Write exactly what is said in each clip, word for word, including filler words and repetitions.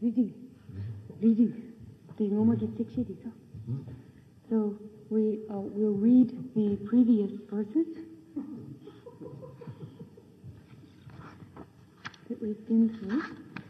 reading, reading. The ngoma get six shitty. So we uh, will read the previous verses that we've been through.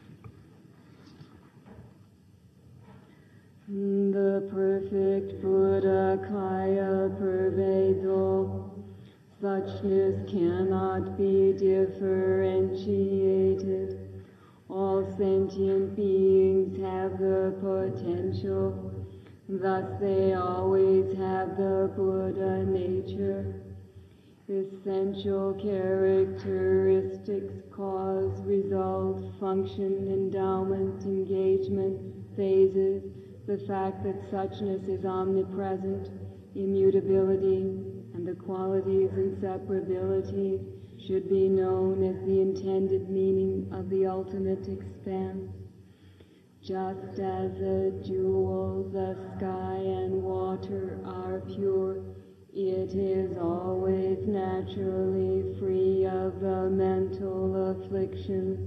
The perfect Buddha Kaya pervades all. Suchness cannot be differentiated. All sentient beings have the potential. Thus they always have the Buddha nature. Essential characteristics, cause, result, function, endowment, engagement, phases, the fact that suchness is omnipresent, immutability, and the quality's inseparability should be known as the intended meaning of the ultimate expanse. Just as a jewel, the sky and water are pure, it is always naturally free of the mental afflictions.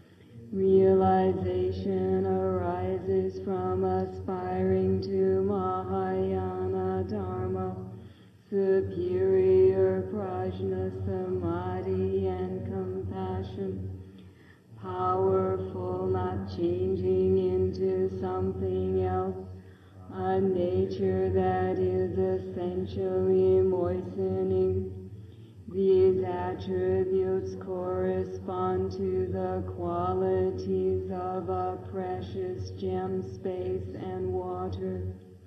Realization arises from aspiring to Mahayana Dharma, superior prajna, samadhi, and compassion. Powerful, not changing into something else, a nature that is essentially moistening. These attributes correspond to the qualities of a precious gem, space, and water.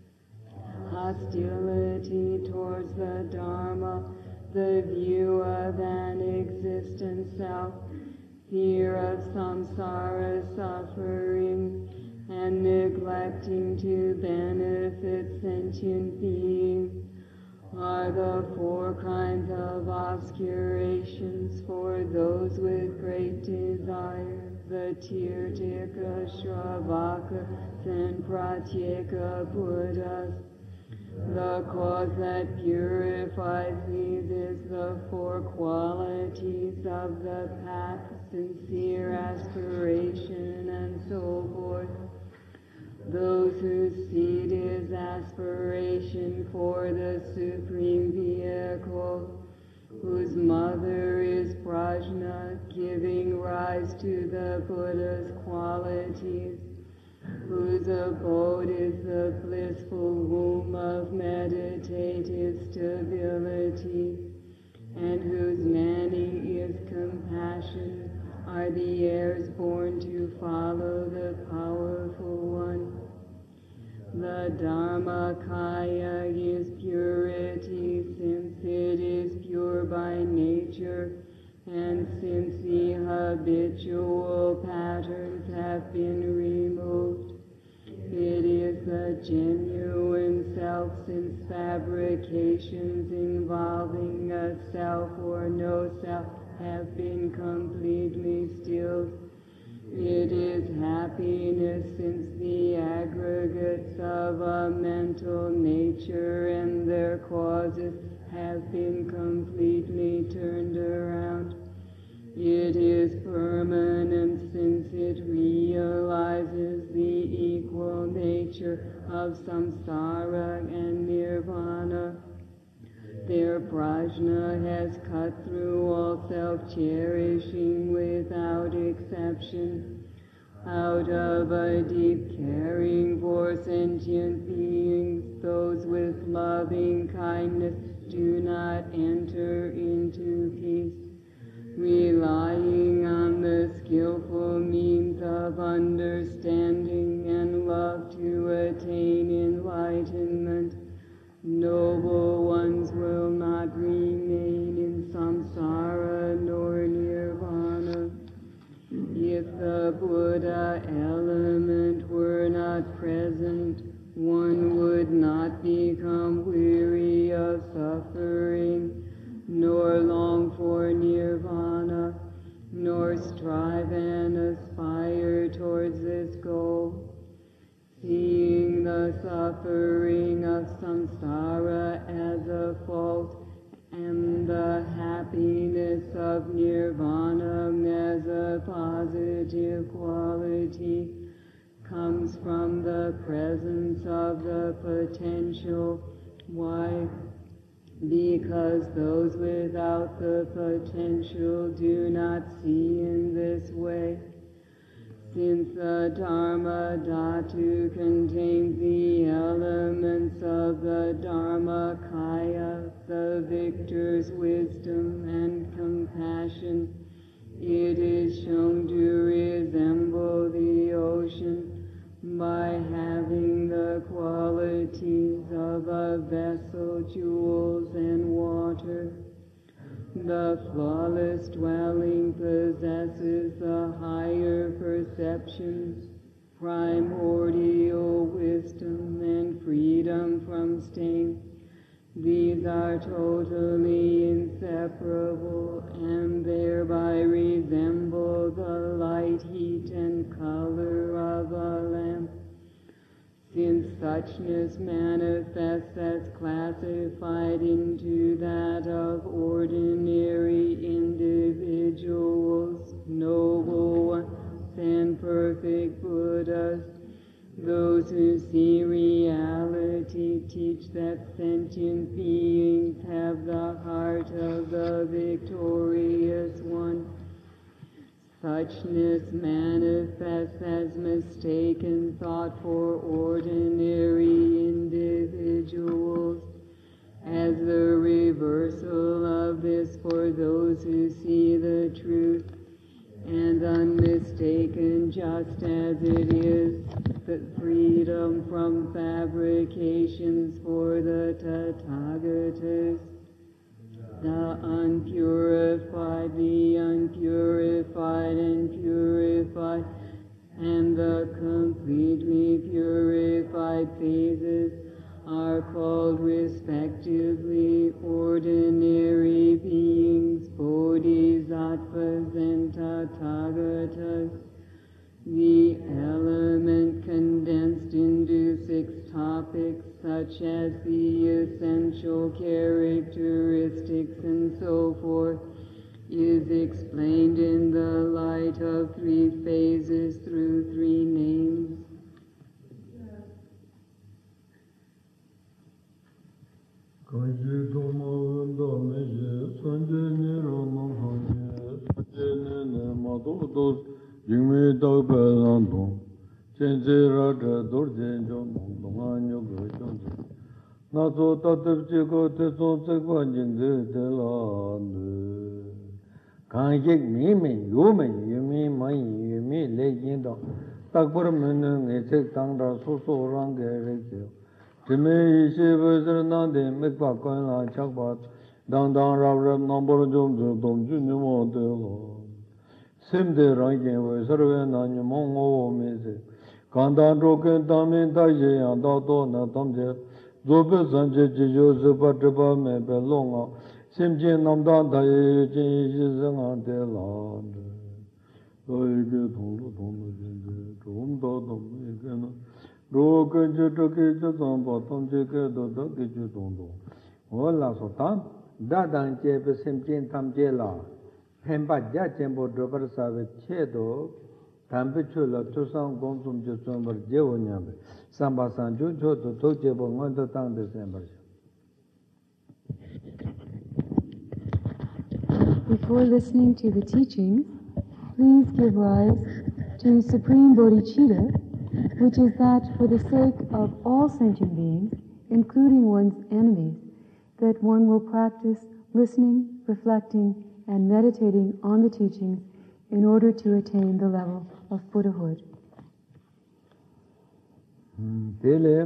Hostility towards the Dharma, the view of an existent self, fear of samsara suffering, and neglecting to benefit sentient beings are the four kinds of obscurations for those with great desire, the Tirtika, Shravaka, and Pratyeka Buddhas. The cause that purifies these is the four qualities of the path, sincere aspiration, and so forth. Those whose seed is aspiration for the supreme vehicle, whose mother is prajna, giving rise to the Buddha's qualities, whose abode is the blissful womb of meditative stability, and whose nanny is compassion, are the heirs born to follow the powerful one. The Dharmakaya is purity, since it is pure by nature, and since the habitual patterns have been removed. It is the genuine self, since fabrications involving a self or no self have been completely stilled. It is happiness, since the aggregates of a mental nature and their causes have been completely turned around. It is permanent, since it realizes the equal nature of samsara and nirvana. Their prajna has cut through all self-cherishing without exception. Out of a deep caring for sentient beings, those with loving kindness do not enter into peace. Relying on the skillful means of understanding and love to attain enlightenment, noble ones will not remain in samsara nor nirvana. If the Buddha element were not present, one would not become weary of suffering, nor long for nirvana, nor strive and aspire towards this goal. Seeing the suffering of samsara as a fault, and the happiness of nirvana as a positive quality, comes from the presence of the potential. Why? Because those without the potential do not see in this way. Since the Dharma Dhatu contains the elements of the Dharmakaya, the victor's wisdom and compassion, it is shown to resemble the ocean by having the qualities of a vessel, jewels, and water. The flawless dwelling possesses the higher perceptions, primordial wisdom, and freedom from stain. These are totally inseparable and thereby resemble the light, heat, and color of a lamp. Since suchness manifests as classified into that of ordinary individuals, noble ones, and perfect Buddhas, those who see reality teach that sentient beings have the heart of the victorious one. Suchness manifests as mistaken thought for ordinary individuals, as the reversal of this for those who see the truth, and unmistaken just as it is the freedom from fabrications for the Tathagatas. The unpurified, the unpurified and purified, and the completely purified phases are called respectively ordinary beings, bodhisattvas, and tathagatas. The element condensed into six topics, such as the essential characteristics and so forth, is explained in the light of three phases through three names. Yingme dao pe lan dong, chen che ra che dor chen chong dong, dong an yo ge chong che. Na zo ta tep che ko te son sek pa jing de te la ne. Kan yek mi mi yu mi yu mi ma yi yu mi le yin dong, tak par me ne nge sek tang ra so so rang ge re che. Che me yi she pe ser nan de mek pa kwen la chak pa, dang dang rap rap nang por jom che dom chu ni mo te la. Simde rangin we sarve nanyu mongo me se kandan roken tamin ta ye yang da do na tamje zobe sanje ji yo se pa de pa me be longa simjin nam da da ye jin yi zeng an de la do ye ge thong lu thong lu jin de dom da dom ye ge na ro ge je de ge je zang ba tam je ge do da ge je dong dong ho la so tam da dan je be simjin tam je la Pemba Jacembo Drobar Save Chedo, Tampichula, Tusam Gonsum Jusumber Jeonyabe, Samba Sanju, to Tokebo, one to town December. Before listening to the teachings, please give rise to Supreme Bodhicitta, which is that for the sake of all sentient beings, including one's enemies, that one will practice listening, reflecting, and meditating on the teachings in order to attain the level of Buddhahood. Dele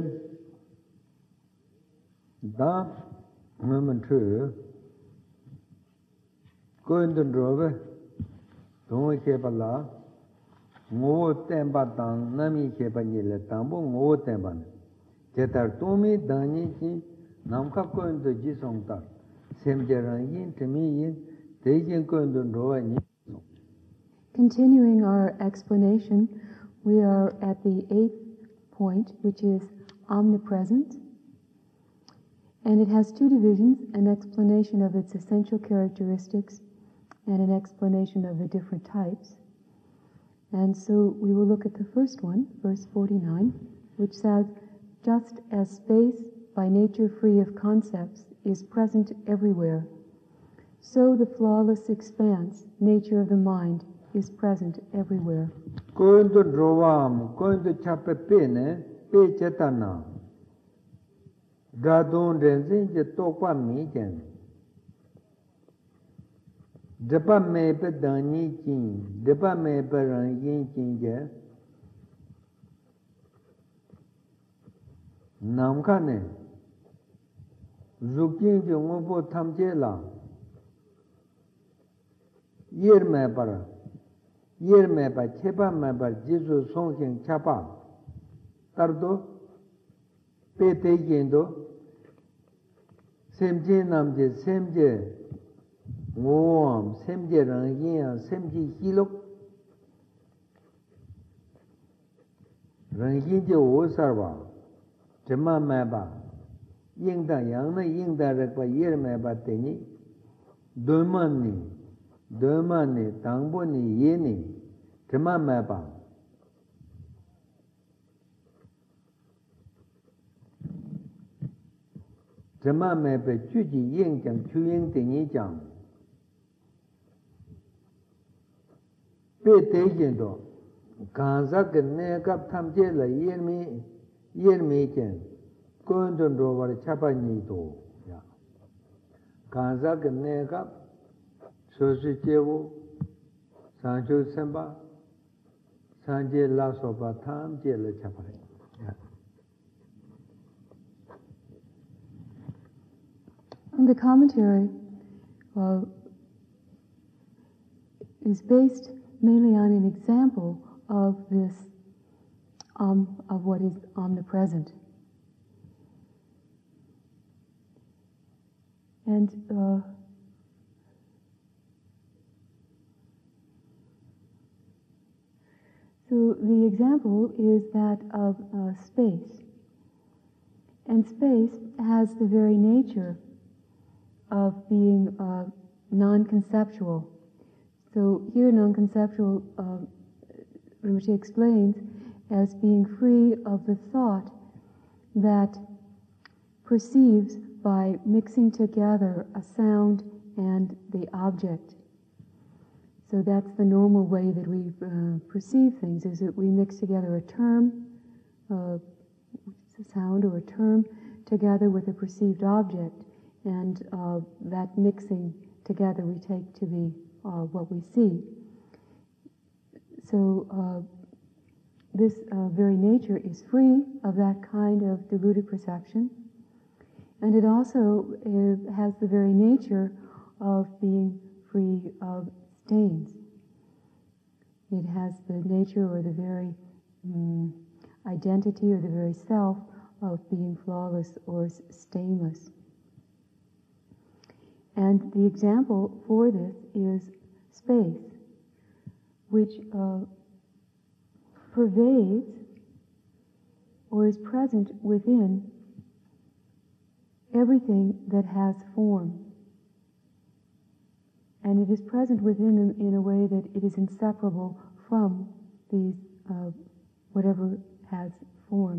da moment true going to drove don't keep a la mo temba tang nami keep a nile tambo mo temban jetar tomi dani ki namka going to jisong ta semjaran to me Continuing our explanation, we are at the eighth point, which is omnipresent, and it has two divisions, an explanation of its essential characteristics and an explanation of the different types. And so we will look at the first one, verse forty-nine, which says, just as space, by nature free of concepts, is present everywhere, so the flawless expanse, nature of the mind, is present everywhere. Going to draw, going to chap a pin, pay chetana. Radon renzin, je tokwa meeting. Depa me pe dani chin, depa me pe rangin chin. Namkane Zukin Jungo Tamjela Year Mapper Year Mapper Chepa Mapper Jesus Songking Chapa Tardo Pete Gendo Semje Namje Semje Wom Semje Rangin Semji Hilok Rangin Jo Sarva Jama Maba, Ying da Yang, Ying da Rekwa Yer Maba Teni, Domani, Domani, Tangboni, Yeni, Jama Maba. Jama Maba, Chuji Ying Jang, Chu Ying Teni Jang. Pe Tejendo, Kanzak Nekap Tamjela Yermi. Yer meeting, going to over Chapanito. Kanzak Nega, Sosichevo, Sancho Semba, Sanje Lasoba Tam, Jela Chapari. And the commentary uh, is based mainly on an example of this. Um, of what is omnipresent. And uh, so the example is that of uh, space. And space has the very nature of being uh, non-conceptual. So here non-conceptual, uh, Rinpoche explains, as being free of the thought that perceives by mixing together a sound and the object. So that's the normal way that we uh, perceive things, is that we mix together a term, uh, a sound or a term, together with a perceived object, and uh, that mixing together we take to be uh, what we see. So uh, This uh, very nature is free of that kind of deluded perception, and it also uh, has the very nature of being free of stains. It has the nature or the very um, identity or the very self of being flawless or stainless. And the example for this is space, which uh, pervades or is present within everything that has form. And it is present within them in a way that it is inseparable from these, uh, whatever has form.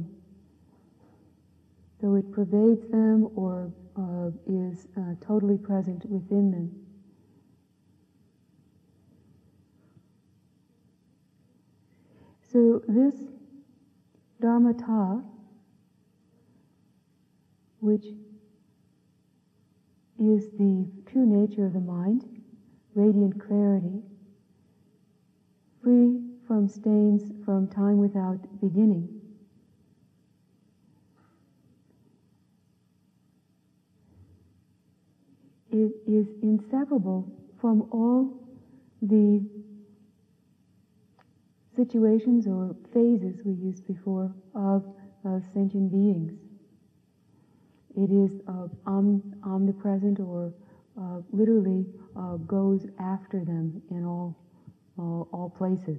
So it pervades them or uh, is uh, totally present within them. So this dharmata, which is the true nature of the mind, radiant clarity, free from stains from time without beginning, it is inseparable from all the situations or phases we used before of uh, sentient beings. It is uh, om- omnipresent or uh, literally uh, goes after them in all, all, all places.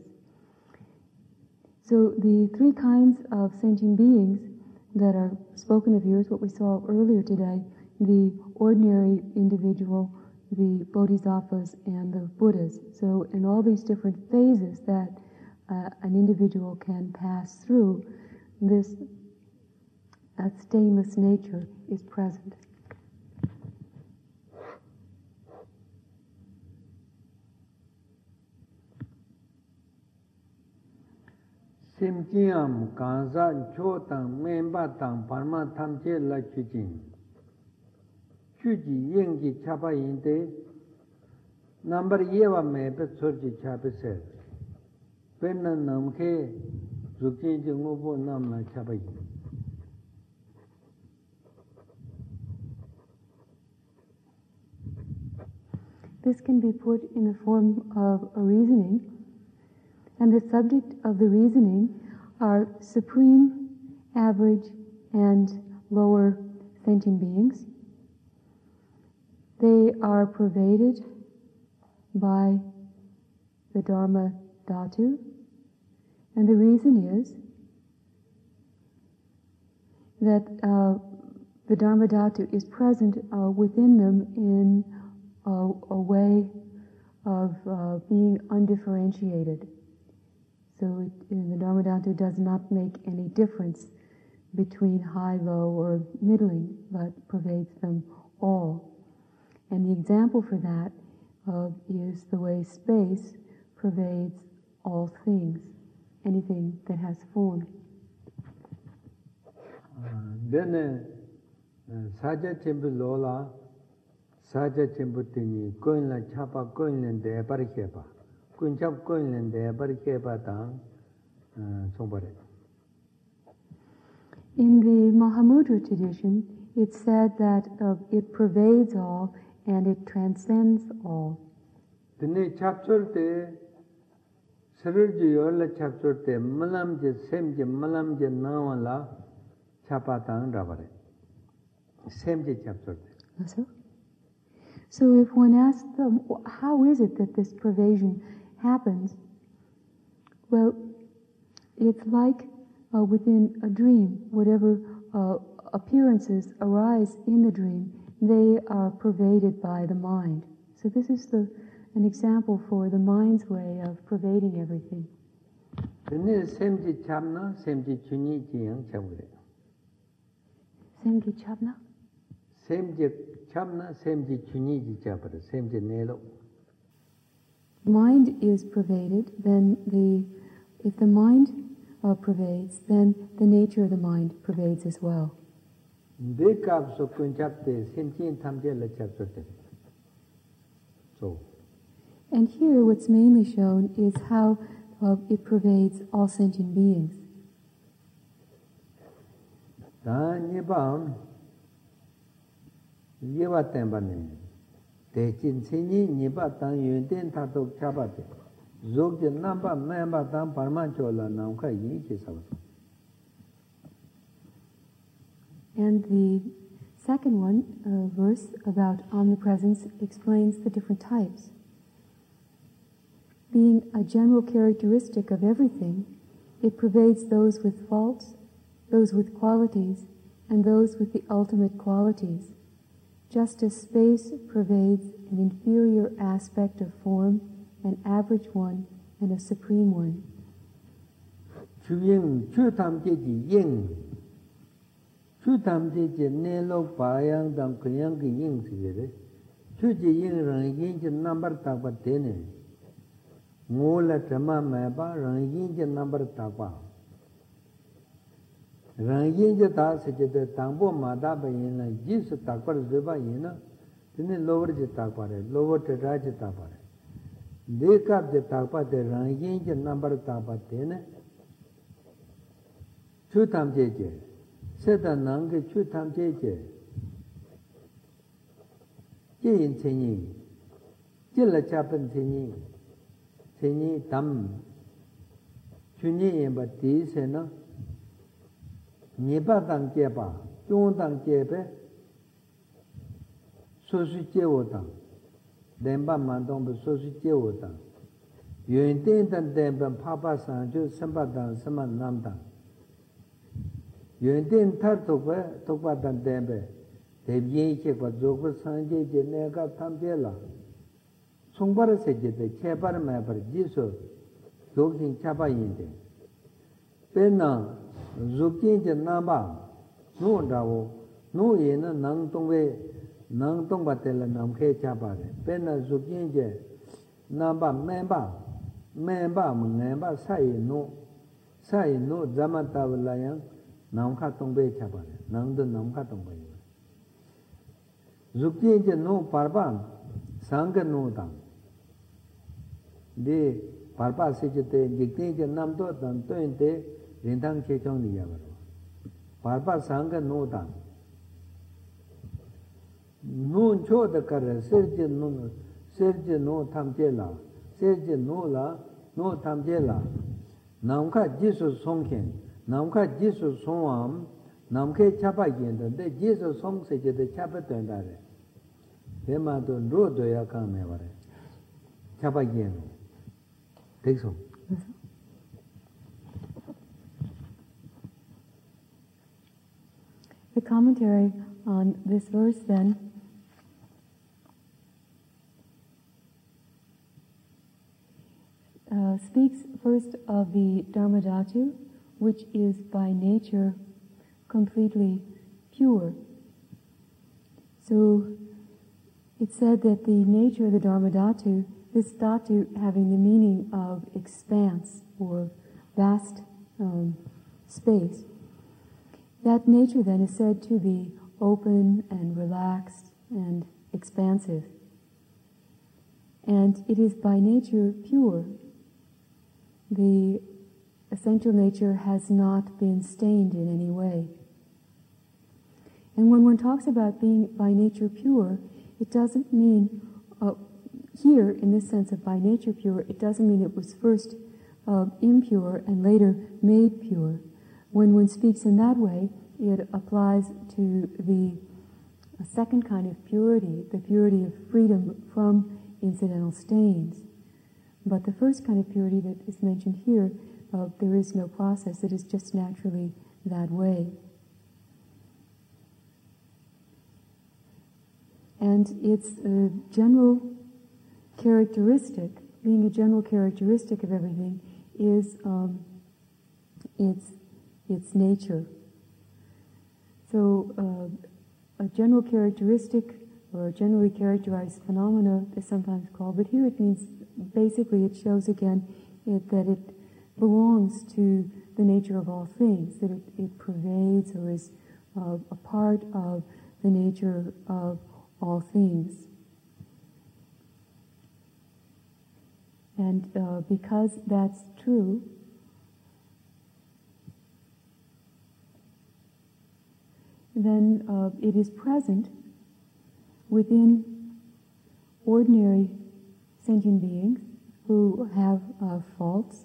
So the three kinds of sentient beings that are spoken of here is what we saw earlier today: the ordinary individual, the bodhisattvas, and the Buddhas. So in all these different phases that uh, an individual can pass through, this uh, stainless nature is present. Simjiam kanza chotang membatang parma tamche la chujin. Chuji yingji chapa yinte number yewa mebe chorji chape se. Penna namke zukinji ngobo namla chapa yin. This can be put in the form of a reasoning, and the subject of the reasoning are supreme, average, and lower sentient beings. They are pervaded by the Dharma Dhatu, and the reason is that uh, the Dharma Dhatu is present uh, within them in a, a way of uh, being undifferentiated. So it, the Dharma Dhatu does not make any difference between high, low, or middling, but pervades them all. And the example for that uh, is the way space pervades all things, anything that has form. Then, Saja Chimbu Lola, Saja Chimbu Tini, Koinla Chapa Koinland de Barikepa, Kunchap Koinland de Barikepa Tang, Sombare. In the Mahamudra tradition, it's said that uh, it pervades all and it transcends all. Tini chapter te, Sarurji Yola chapter te, Malamje Semje Malamje Nawala Chapatang Rabare. Semje chapter te. So, so if one asks them, how is it that this pervasion happens? Well, it's like uh, within a dream, whatever uh, appearances arise in the dream, they are pervaded by the mind. So this is the an example for the mind's way of pervading everything. Tene semji chapna, semji chuni jiyang chabure. Semji chapna? Semji chapna, semji chuni ji chabure, semji nelo. Mind is pervaded, then the if the mind uh, pervades, then the nature of the mind pervades as well. Dekab so kunchapte semji thamje la chapte. So. And here what's mainly shown is how uh, it pervades all sentient beings. Ta nibam yewa tembane te chin sinyi niba tang yun ten tatok chabate zog je namba memba tang parman chola namka yin chi sabas. And the second one, uh, verse about omnipresence, explains the different types. Being a general characteristic of everything, it pervades those with faults, those with qualities, and those with the ultimate qualities, just as space pervades an inferior aspect of form, an average one, and a supreme one. Chu yin, chu tam je ji yin, chu tam je je ne lo pa yang dam kuyang ki yin si re, chu ji yin rang yin je number tak pa tene. Ngola chama meba rangin je number takwa. Rangin je ta se je tangbo mada ba yin la jis takwa zeba yin na tene lower je takwa re lower te ra je takwa re. Dekap je takwa te rangin je number takwa tene chu tam je je seta nang ke chu tam je je je yin chen yin je la chapan chen yin Seni tam chuni yinba ti se na nipa tang jeba, chung tang jebe sosu jewo tang, denpa mandongba sosu jewo tang, yun ten tang denpa papa sang ju sempa tang sema nam tang, yun ten tar tokpa, tokpa tang denpa, deb yin chekwa zogpa sang je je neka tam je la. Sungpara se je te chepara mayapara jiso Joking Chapa Yinde. Pena Zukin Namba, no Dao, no yen, Nang Tongwe, Nang Tongbatella Namke Chapa, Pena Zukin Namba, Memba, Memba, Memba, Sai no, Sai no, Zamata Layan, Namka Tongbe Chapa, Nang the Namka Tongbe. Zukin no Parban, Sanga no Dam. De Parpa Sejate, Dictate Namdo, Tantointe, Rintang Chechong Yavaro. Parpa Sanga no Dam. No Cho the Kara, Serge no, Serge no Tamjela, Serge no La, no Tamjela. Namka Jesus Songken, Namka Jesus Songam, Namke Chapa Yen, the Jesus Song Sejate the Chapa Tendare. Hema to Rodo Yakame Vare. Chapa Yen. Take so. The commentary on this verse then uh, speaks first of the Dharmadhatu, which is by nature completely pure. So it said that the nature of the Dharmadhatu, this dhatu having the meaning of expanse or vast um, space, that nature then is said to be open and relaxed and expansive. And it is by nature pure. The essential nature has not been stained in any way. And when one talks about being by nature pure, it doesn't mean, uh, here in this sense of by nature pure, it doesn't mean it was first uh, impure and later made pure. When one speaks in that way, it applies to the a second kind of purity, the purity of freedom from incidental stains. But the first kind of purity that is mentioned here, uh, there is no process, it is just naturally that way. And its a general characteristic, being a general characteristic of everything, is um, its its nature. So uh, a general characteristic or a generally characterized phenomena is sometimes called, but here it means, basically it shows again it, that it belongs to the nature of all things, that it, it pervades or is uh, a part of the nature of all things. And uh, because that's true, then uh, it is present within ordinary sentient beings who have uh, faults.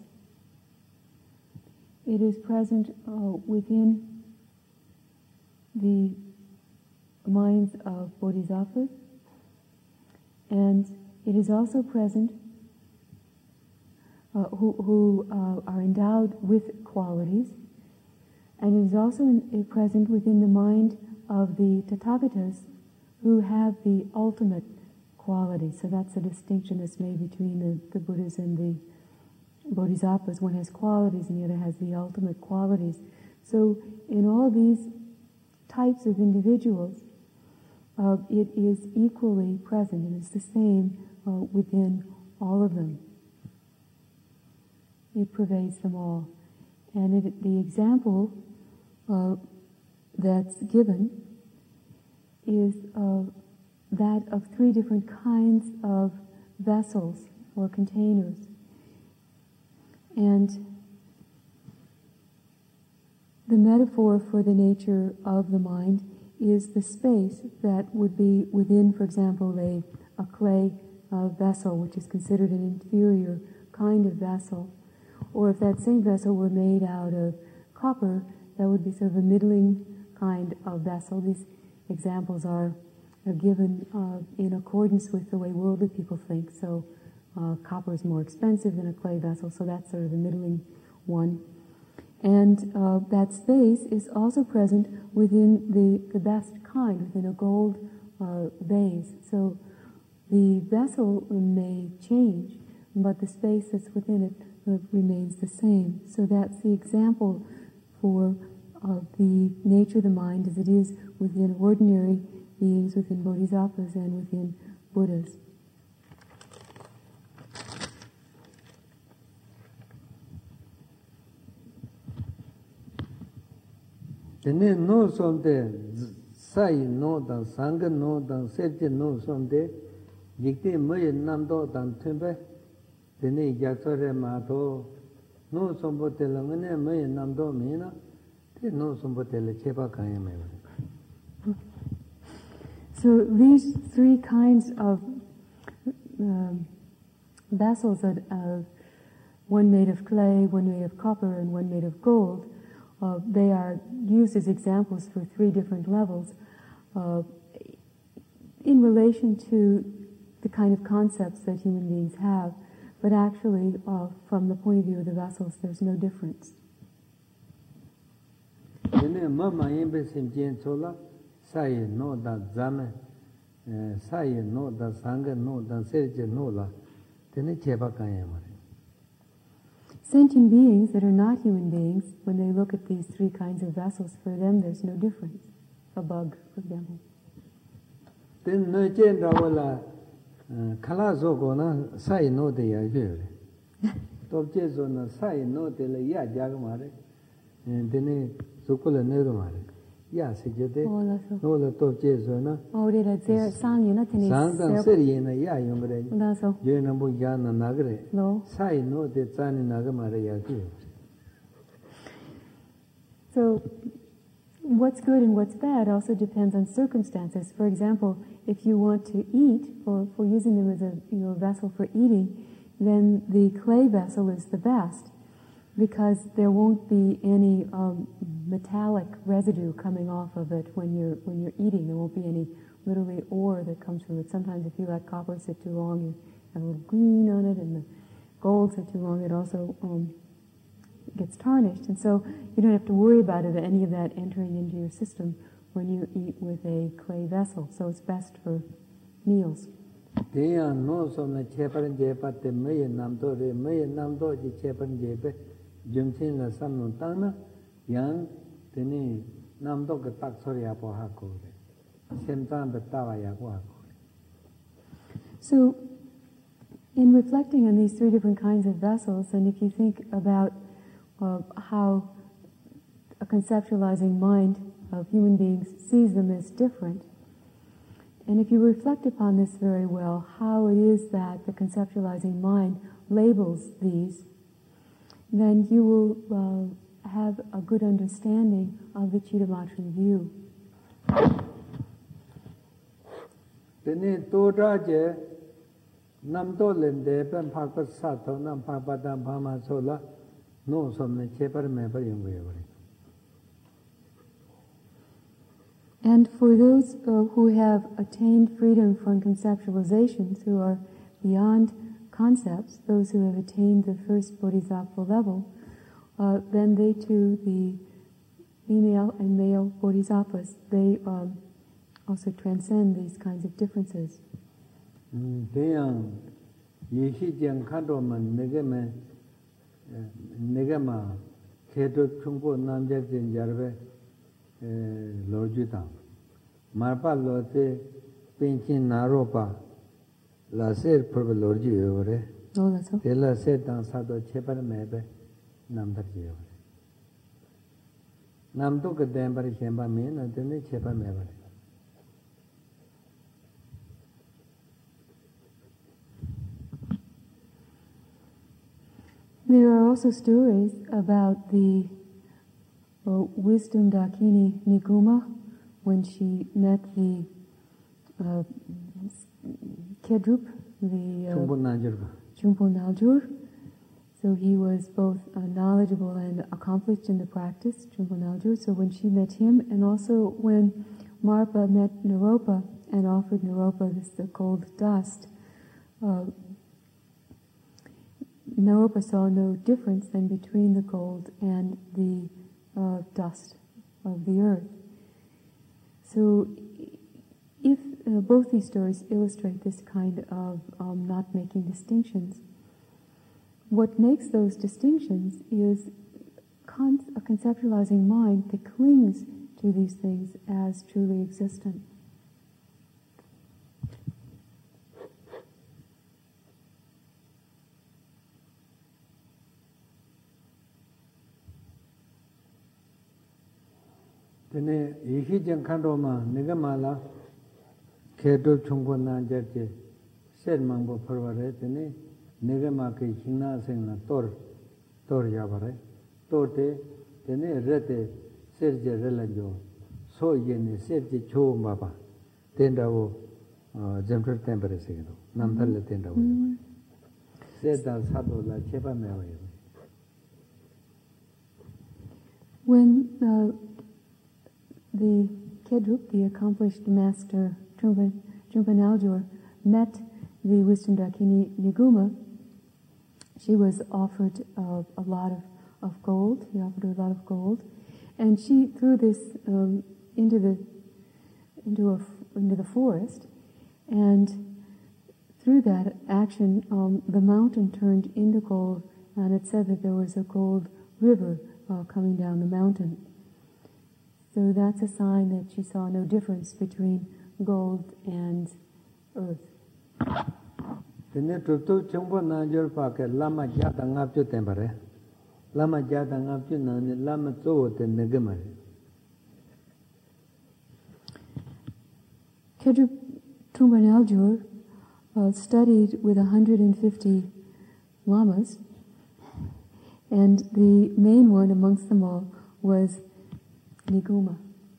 It is present uh, within the minds of bodhisattvas, and it is also present uh, who, who uh, are endowed with qualities, and it is also in, uh, present within the mind of the Tathagatas who have the ultimate quality. So that's a distinction that's made between the, the Buddhas and the bodhisattvas. One has qualities and the other has the ultimate qualities. So in all these types of individuals, uh, it is equally present, and it's the same uh, within all of them. It pervades them all. And it, the example uh, that's given is uh, that of three different kinds of vessels or containers. And the metaphor for the nature of the mind is the space that would be within, for example, a, a clay uh, vessel, which is considered an inferior kind of vessel. Or if that same vessel were made out of copper, that would be sort of a middling kind of vessel. These examples are, are given uh, in accordance with the way worldly people think. So uh, copper is more expensive than a clay vessel, so that's sort of the middling one. And uh, that space is also present within the, the best kind, within a gold uh, vase. So the vessel may change, but the space that's within it uh, remains the same. So that's the example for uh, the nature of the mind as it is within ordinary beings, within bodhisattvas, and within Buddhas. Tene no somde sai no dan sangha no dan serje no somde yikte moye namdo dan tembe tene yaksore ma to no sombote langane moye namdo mina te no sombote le cheba kaya me. So these three kinds of um, vessels, are, uh, one made of clay, one made of copper, and one made of gold, uh, they are used as examples for three different levels uh, in relation to the kind of concepts that human beings have, but actually uh, from the point of view of the vessels there's no difference. Sai no da zame, sai no da sangha no da serje no la, tene cheba kaya mare. Sentient beings that are not human beings, when they look at these three kinds of vessels, for them there's no difference. A bug, for example. Then no chen da wala kala zo go na sai no de ya yure. Top che zo na sai no de le ya ja ga mare. Tene sukula ne do mare. Ya se jede no la top che zo na. Oh, de la zer sang yin na tene. Sang dang ser yin na ya yong gre. Da so. Ye na bu ya na na gre. No. Sai no de zani na ga mare ya ki. So what's good and what's bad also depends on circumstances. For example, if you want to eat, for, for using them as a you know vessel for eating, then the clay vessel is the best, because there won't be any um, metallic residue coming off of it when you're when you're eating. There won't be any literally ore that comes from it. Sometimes if you let copper sit too long, you have a little green on it, and the gold sit too long, it also um, gets tarnished. And so you don't have to worry about it, any of that entering into your system when you eat with a clay vessel. So it's best for meals. No somna cheparan jepate meye namdo re meye namdo ji cheparan jepe jumchin la samno tangna yang tene namdo ka tak sorya po ha ko re semtan betawa ya ko ha ko. So in reflecting on these three different kinds of vessels, and if you think about uh, how a conceptualizing mind of human beings sees them as different, and if you reflect upon this very well, how it is that the conceptualizing mind labels these, then you will uh, have a good understanding of the Chittamatra view. Tene toda je namdo lende pen phakpa sato nam phakpa dam phama sola no somne chepar me par yung ye. And for those uh, who have attained freedom from conceptualizations, who are beyond concepts, those who have attained the first bodhisattva level, uh, then they too, the female and male bodhisattvas, they um, also transcend these kinds of differences. Deyang yeshi jang kado man negame negama kedo chungpo namjak jin jarbe lorju tang marpa lote pinchin naropa la ser purba lorju yore. Oh, that's all. Tela ser tang sado chepar mebe namdar yore. Namdo ka dembar shemba me na tene chepar mebe. There are also stories about the uh, wisdom Dakini Niguma when she met the uh, Kedrup, the uh, Chumpo Naljur. So he was both uh, knowledgeable and accomplished in the practice, Chumpo Naljur. So when she met him, and also when Marpa met Naropa and offered Naropa this the gold dust, uh, Naropa saw no difference then between the gold and the uh, dust of the earth. So if uh, both these stories illustrate this kind of um, not making distinctions, what makes those distinctions is con- a conceptualizing mind that clings to these things as truly existent. Tene ihi jan kando ma niga mala kedo chungpo na jarje ser mangbo parware tene niga ma ke hina sing na tor tor yabare tor te tene rete serje relajo so yene serje cho maba tenda wo jamtar tempere segido namdal tenda wo seda sado la cheba mewa. When uh, the Kedrup, the accomplished master Trungpa Aljor, met the Wisdom Dakini Niguma, she was offered uh, a lot of, of gold. He offered her a lot of gold, and she threw this um, into the into a into the forest, and through that action, um, the mountain turned into gold, and it said that there was a gold river uh, coming down the mountain. So that's a sign that she saw no difference between gold and earth. Tene tutu chungpo na jor paake lama jata ngapchu tempare. Lama jata ngapchu nani lama tsowo te negamare. Kedrup Trungpa Aljor uh, studied with one hundred fifty lamas, and the main one amongst them all was Niguma.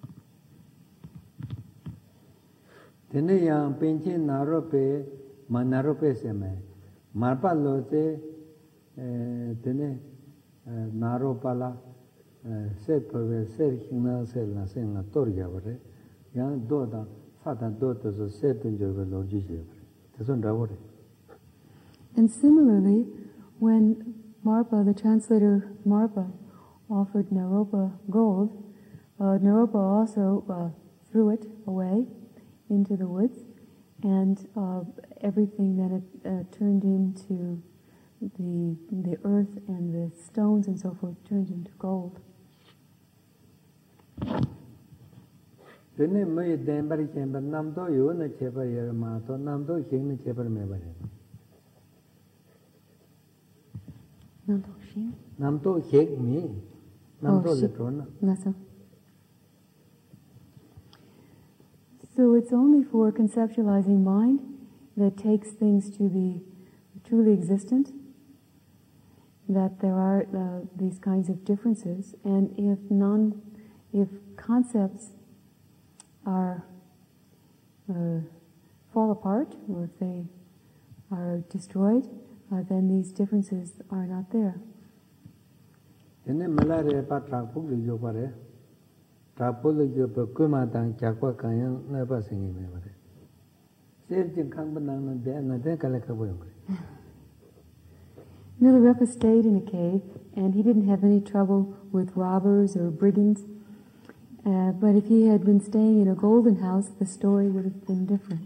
Tene yang penche narope ma narope seme marpa lote tene naropa la ser pove ser hingna ser la senga torja bare yang do da fata do to so ser tunjo be lo ji je bare teson ravore. And similarly, when Marpa, the translator Marpa, offered Naropa gold, Uh, Naropa also uh, threw it away into the woods, and uh, everything that it uh, turned into the the earth and the stones and so forth turned into gold. Tene mai dembari chemba namdo yo na cheba yerma to namdo hing na cheba me bare. Namdo hing. Namdo hing me. Namdo le trona. Nasa. So it's only for conceptualizing mind that takes things to be truly existent, that there are uh, these kinds of differences, and if non, if concepts are uh, fall apart, or if they are destroyed, uh, then these differences are not there. Tene malare pa trapu li yo pare. Trapolo yo pe kuma tang chakwa kanyang na pa singi me bare. Ser jing kang banang na de na de kala ka boyong. Milarepa stayed in a cave, and he didn't have any trouble with robbers or brigands. Uh, but if he had been staying in a golden house, the story would have been different.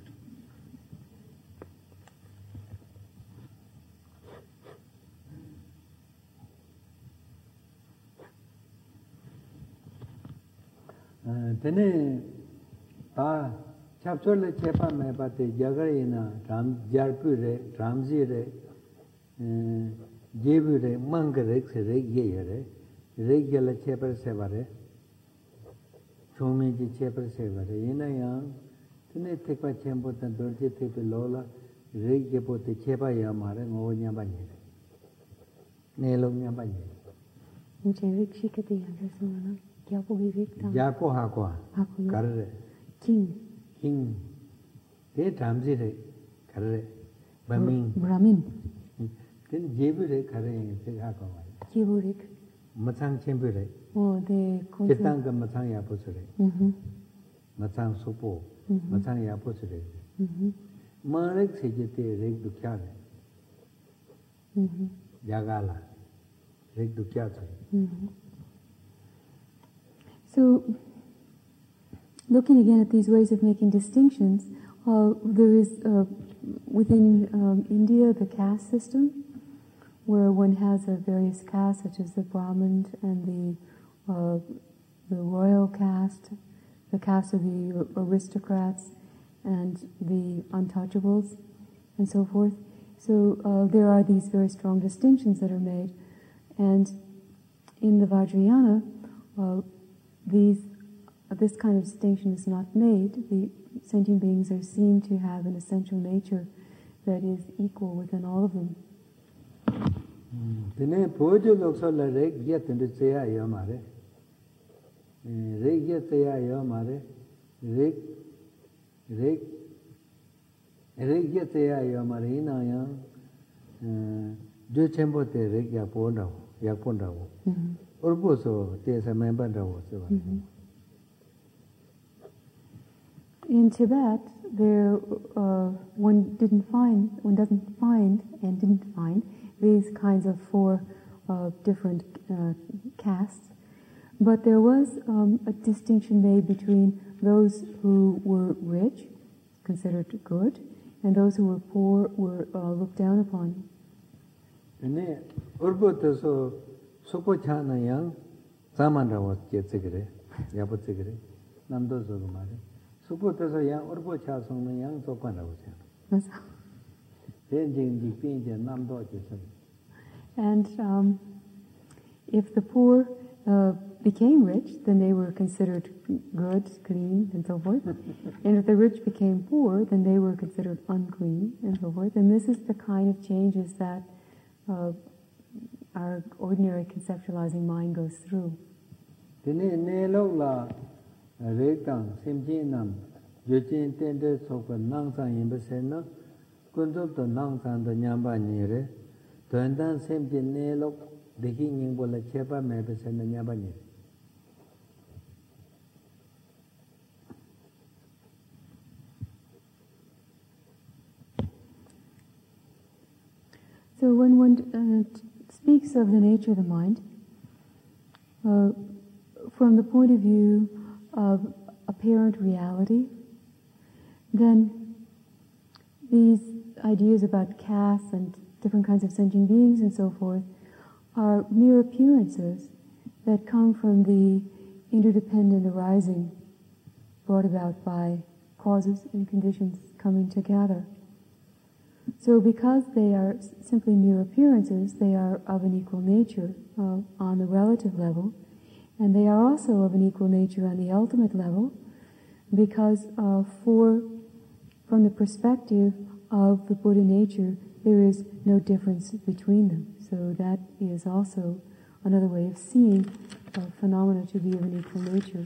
Tene ta chapchole chepa me pate jagare na ram jarpu re ramji re jebu re mangare se re ye re re gela chepa se bare chomi ji chepa se bare ina ya tene tekpa chempo tan dorje tepe lola re ge pote chepa ya mare ngo nya ba ni ne lo nya ba ni Muche rikshika ti andasana. Japo hakwa, karre. King. King. Te tamsi re, karre. Brahmin. Brahmin. Then jebu re karre, te hakwa. Jebu re. Matsang chembu re. Oh, the Chetang ka matsang yapo sure. Mm-hmm. Matsang sopo. Matsang yapo sure. Mm-hmm. Marek se jete rek dukya re. Mm-hmm. Jagala. Rek dukya sure. Mm-hmm. So, looking again at these ways of making distinctions, uh, there is uh, within um, India the caste system, where one has a various castes, such as the Brahmin and the uh, the royal caste, the caste of the aristocrats, and the untouchables, and so forth. So uh, there are these very strong distinctions that are made, and in the Vajrayana, uh, these uh, this kind of distinction is not made. The sentient beings are seen to have an essential nature that is equal within all of them. Tene pojo lokso la rek yet tende seya yo mare. Rek yet seya yo mare. Rek rek rek yet seya yo mare ina ya. Jo chembo te rek ya ponda ya ponda wo. Urbo so te sa member da wo so. In Tibet, there uh, one didn't find, one doesn't find and didn't find these kinds of four uh, different uh, castes, but there was um, a distinction made between those who were rich, considered good, and those who were poor were uh, looked down upon. Ne urbo to so sopo chana yang zamanda was jetsigre, yapotsigre, namdo so mare. Sopo to so yang urbo cha song yang so kwanda was. And um, if the poor uh, became rich, then they were considered good, clean, and so forth. And if the rich became poor, then they were considered unclean, and so forth. And this is the kind of changes that uh, our ordinary conceptualizing mind goes through. Kundup to nang san to nyamba nyere, tuandan sem je ne lok deki nying bola chepa mebe sen na nyamba nyere. So when one uh, speaks of the nature of the mind, uh, from the point of view of apparent reality, then these ideas about castes and different kinds of sentient beings and so forth are mere appearances that come from the interdependent arising brought about by causes and conditions coming together. So because they are simply mere appearances, they are of an equal nature uh, on the relative level, and they are also of an equal nature on the ultimate level, because uh, for from the perspective of the Buddha nature, there is no difference between them. So that is also another way of seeing uh, phenomena to be of an equal nature.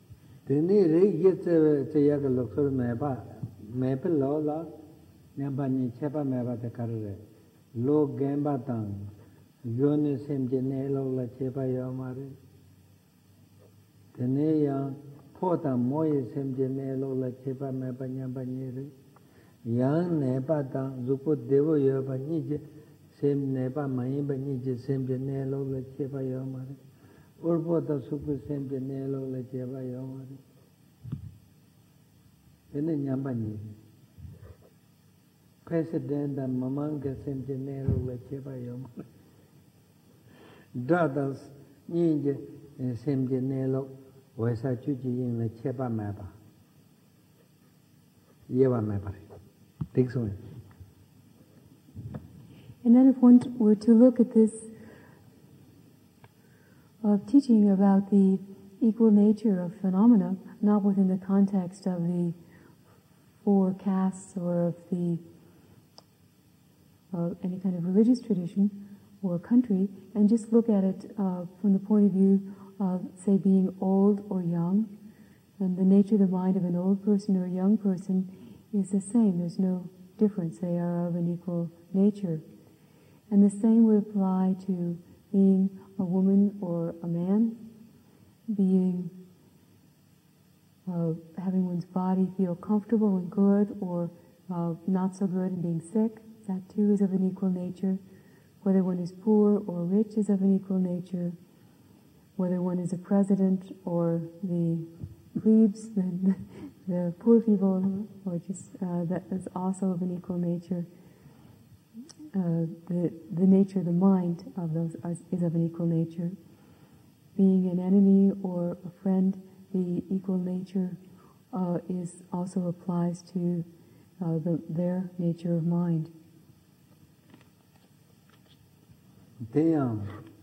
Yang nepa tang zupo devo yoba nije sem nepa mayimba nije sem je ne lo la cheba yomare urpo ta suku sem je ne lo la cheba yomare ene nyamba nije president da mamanga sem je ne lo la cheba yomare dadas nije sem je ne lo wesa chuji yin la cheba meba yewa meba. And then if one were to look at this uh, teaching about the equal nature of phenomena, not within the context of the four castes or of the uh, any kind of religious tradition or country, and just look at it uh, from the point of view of, say, being old or young, and the nature of the mind of an old person or a young person is the same. There's no difference. They are of an equal nature. And the same would apply to being a woman or a man, being uh, having one's body feel comfortable and good, or uh, not so good and being sick. That too is of an equal nature. Whether one is poor or rich is of an equal nature. Whether one is a president or the plebes, the, the poor people, or just uh, that is also of an equal nature. uh, the, the nature of the mind of those is, is of an equal nature. Being an enemy or a friend, the equal nature uh, is also applies to uh, the, their nature of mind. Teyang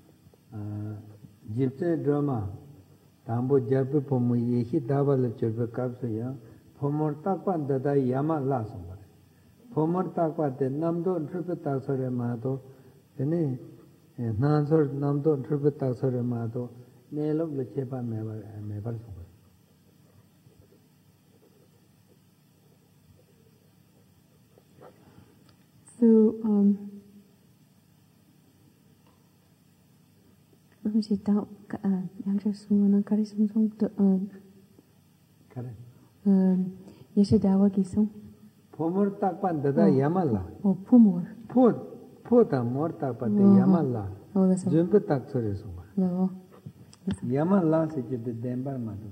jipse drama tambo jarpe pomu yehi davala churpe kapsaya pomor takpan dada yama la somare pomor takpa de namdo churpe taksore mato tene nansor namdo churpe taksore mato nelok le chepa mebar mebar somare. So um Rum si tao yang sa sumana kari sum sum to kare yeshe dawa ki sum pomor takpan dada yamala o pumor po po ta mor takpa de yamala oh that's all jumpe taksore somare no yamala se je de dembar madu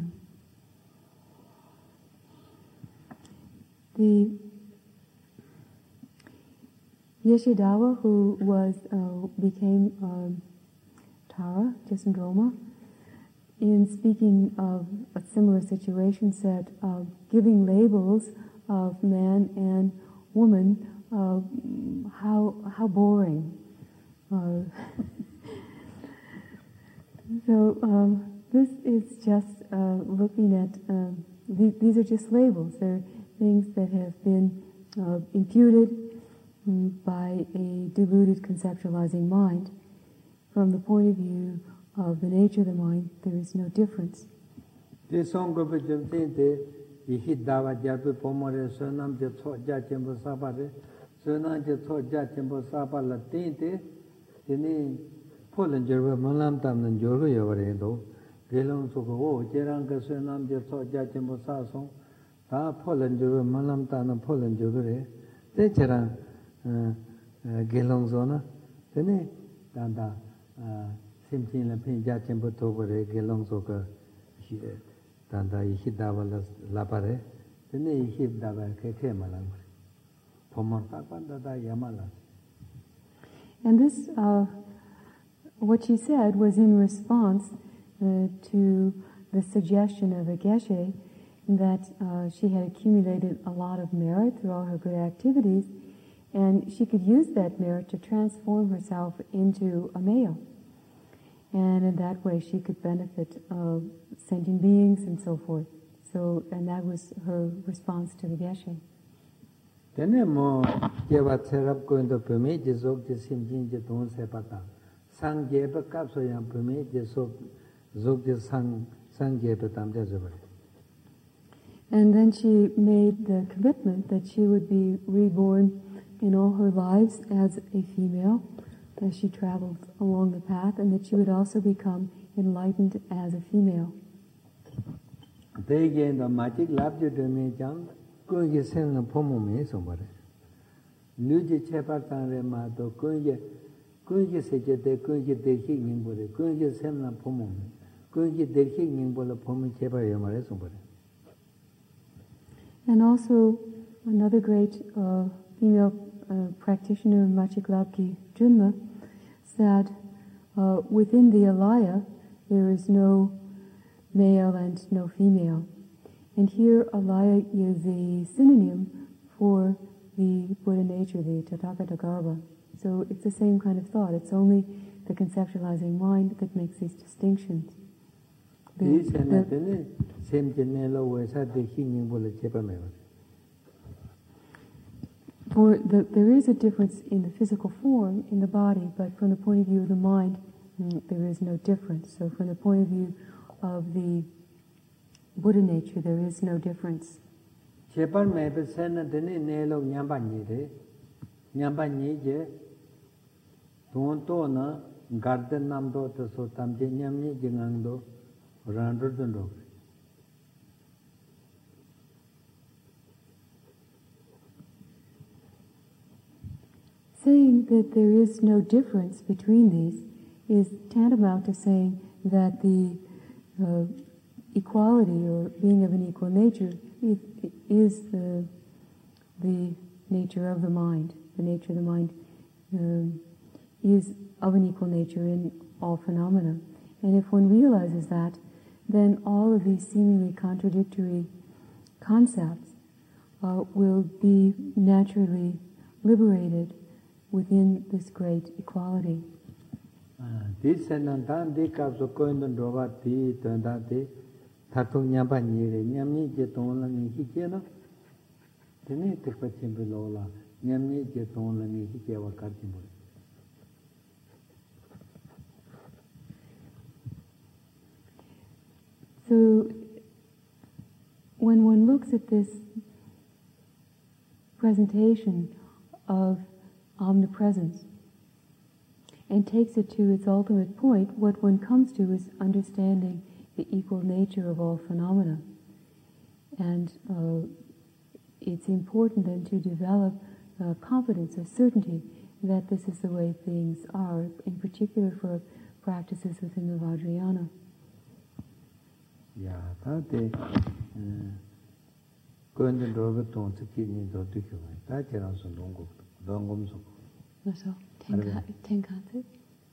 the Yeshidawa, who was uh, became um, Tara, Jesandroma, in speaking of a similar situation, said, uh, giving labels of man and woman, uh, how how boring. Uh, so um, this is just uh, looking at, uh, th- these are just labels. They're things that have been uh, imputed by a deluded conceptualizing mind. From the point of view of the nature of the mind, there is no difference. This song of the hit Dava Japi Pomore, Sonam Jatho Jachimbo Sapare, Sonam Jatho Jachimbo Sapala Tinte, Tini Poland Jerva Malam Tam and Jorgo Yavarendo, Gelon Soko, Jeranga Sonam Jatho Jachimbo Sason, Ta Poland Jerva Malam Tan and Poland Jogre, Techeran. Gelong zona, tene danda simchin la pin ja chembo togore gelong zoka danda ihidava la pare, tene ihidava ke ke malang, pomon takpan dada yamala. And this, uh, what she said, was in response uh, to the suggestion of a geshe that uh, she had accumulated a lot of merit through all her good activities. And she could use that merit to transform herself into a male. And in that way she could benefit uh, sentient beings and so forth. So, and that was her response to the geshe. Tene mo jeva therap ko indo peme jesok jesim jin je don se pata. Sang jeva kapso yang peme jesok zok je sang sang jeva tam je zobar. And then she made the commitment that she would be reborn in all her lives as a female, as she traveled along the path, and that she would also become enlightened as a female. They gained a magic lab to me, John. Go you send a pomo me somebody. Luigi Chepatan Remato, go you go you say they go you the hinging body, go you send a pomo, go you the hinging body pomo chepa yamare somebody. And also another great uh, female Uh, practitioner Machiklabki Junma said uh, within the alaya there is no male and no female. And here alaya is a synonym for the Buddha nature, the Tathagata Garbha. So it's the same kind of thought. It's only the conceptualizing mind that makes these distinctions. The, the, For the, there is a difference in the physical form in the body, but from the point of view of the mind, there is no difference. So from the point of view of the Buddha nature, there is no difference. Saying that there is no difference between these is tantamount to saying that the uh, equality or being of an equal nature is, is the, the nature of the mind. The nature of the mind um, is of an equal nature in all phenomena. And if one realizes that, then all of these seemingly contradictory concepts uh, will be naturally liberated within this great equality. This and then they have so going to draw at the turn that day. Tatung Yabani, Yami Jeton and Hikena. The native question below Yami Jeton and Hikawa Kartimur. So, when one looks at this presentation of omnipresence and takes it to its ultimate point, what one comes to is understanding the equal nature of all phenomena. And uh, it's important then to develop uh, confidence or certainty that this is the way things are, in particular for practices within the Vajrayana. Yeah, that day, going to draw the tone to keep me to do that. That also don't go, don't go so. So, Tenkate.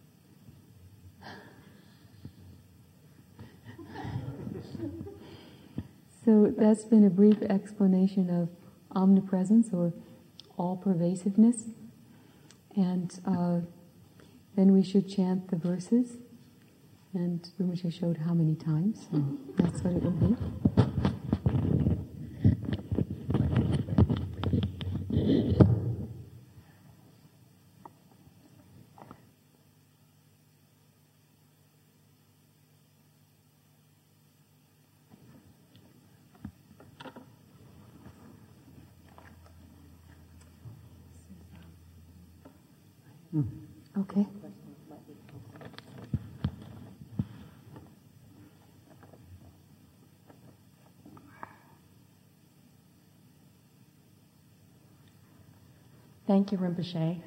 So that's been a brief explanation of omnipresence or all-pervasiveness. And uh, then we should chant the verses. And Rinpoche showed how many times, and that's what it will be. Okay. Thank you, Rinpoche.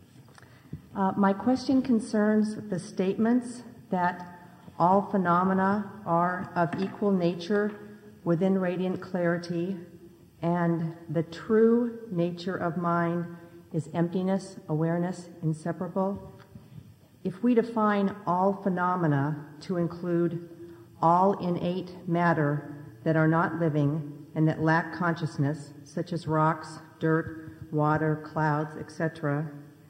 Uh, my question concerns the statements that all phenomena are of equal nature within radiant clarity, and the true nature of mind is emptiness, awareness, inseparable. If we define all phenomena to include all innate matter that are not living and that lack consciousness, such as rocks, dirt, water, clouds, et cetera,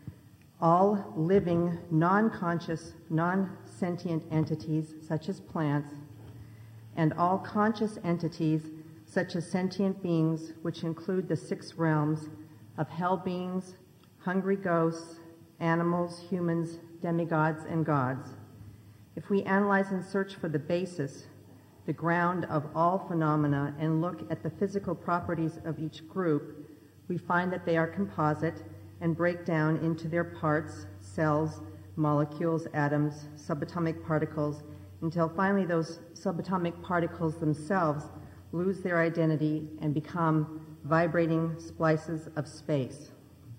all living, non-conscious, non-sentient entities, such as plants, and all conscious entities, such as sentient beings, which include the six realms of hell beings, hungry ghosts, animals, humans, demigods, and gods. If we analyze and search for the basis, the ground of all phenomena, and look at the physical properties of each group, we find that they are composite and break down into their parts, cells, molecules, atoms, subatomic particles, until finally those subatomic particles themselves lose their identity and become vibrating splices of space.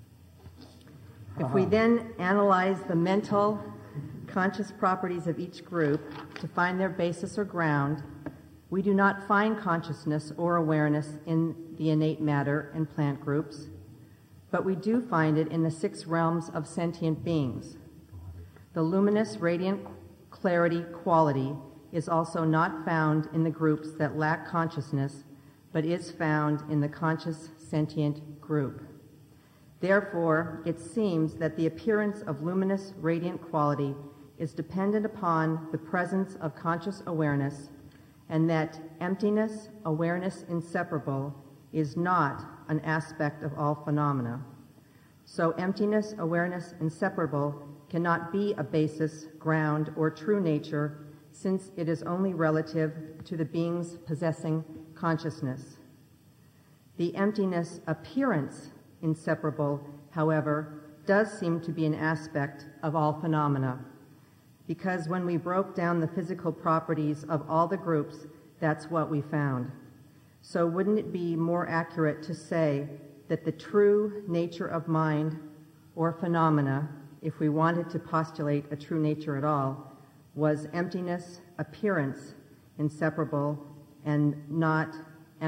If we then analyze the mental, conscious properties of each group to find their basis or ground, we do not find consciousness or awareness in the innate matter and plant groups, but we do find it in the six realms of sentient beings. The luminous, radiant clarity quality is also not found in the groups that lack consciousness, but is found in the conscious sentient group. Therefore, it seems that the appearance of luminous, radiant quality is dependent upon the presence of conscious awareness, and that emptiness, awareness inseparable, is not an aspect of all phenomena. So emptiness, awareness inseparable cannot be a basis, ground, or true nature, since it is only relative to the beings possessing consciousness. The emptiness appearance inseparable, however, does seem to be an aspect of all phenomena, because when we broke down the physical properties of all the groups, that's what we found. So wouldn't it be more accurate to say that the true nature of mind or phenomena, if we wanted to postulate a true nature at all, was emptiness, appearance, inseparable, and not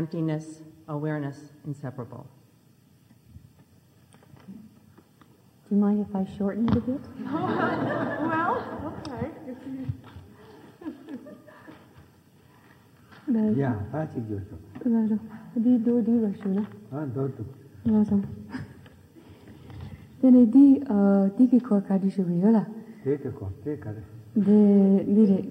emptiness, awareness, inseparable? you mind if I shorten it a bit? Well, okay. If you... 네. 야, 다시 줘서. 맞아. 디 도디 버시나. 아, 너도. 맞아. 근데 디 어, 디기 코카디 쇼비라. 되게 거, 되게 가래. 네, 리레.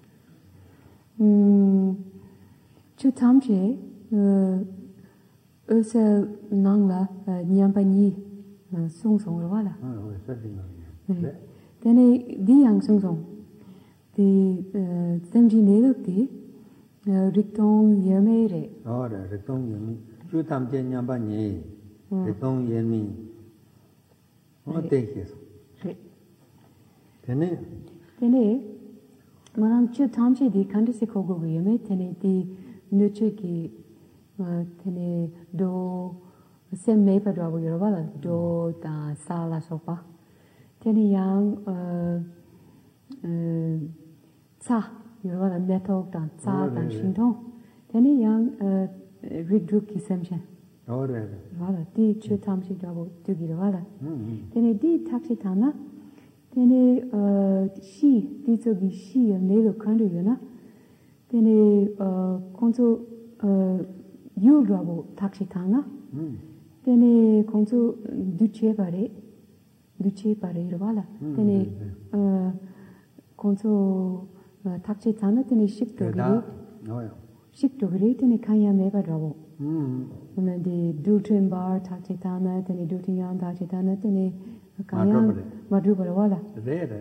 음. 주 탐제 어 어서 낭라 냠바니 송송을 와라. 어, 왜 서빙 네. 근데 디양 송송. 디 샘지 내력디 릭동 예메레. 어, 릭동 예미. 주 탐제 냠바니. 릭동 예미. 어때게? 네. 되네. 근데 만약 주 탐제 디 칸디세 코고 예메 테네 디 nutriki tene do sem me pa do yo ba la do ta sa la so pa tene yang uh uh sa yo ba la meto ta sa ta shin dong tene yang uh rig dru ki sem chen ore ba la ti chu tam chi do bo tu gi ba la 음 tene di tak chi ta na tene uh shi ti zo gi shi ne lo kan do yo na tene konso yulrabo takshitanga tene konso duche pare duche pare robala tene konso takshitanga tene shiktogiri shiktogiri tene kanya meba rabo tene de dutin bar takshitanga tene dutin takshitanga tene kanya madrubara wala re re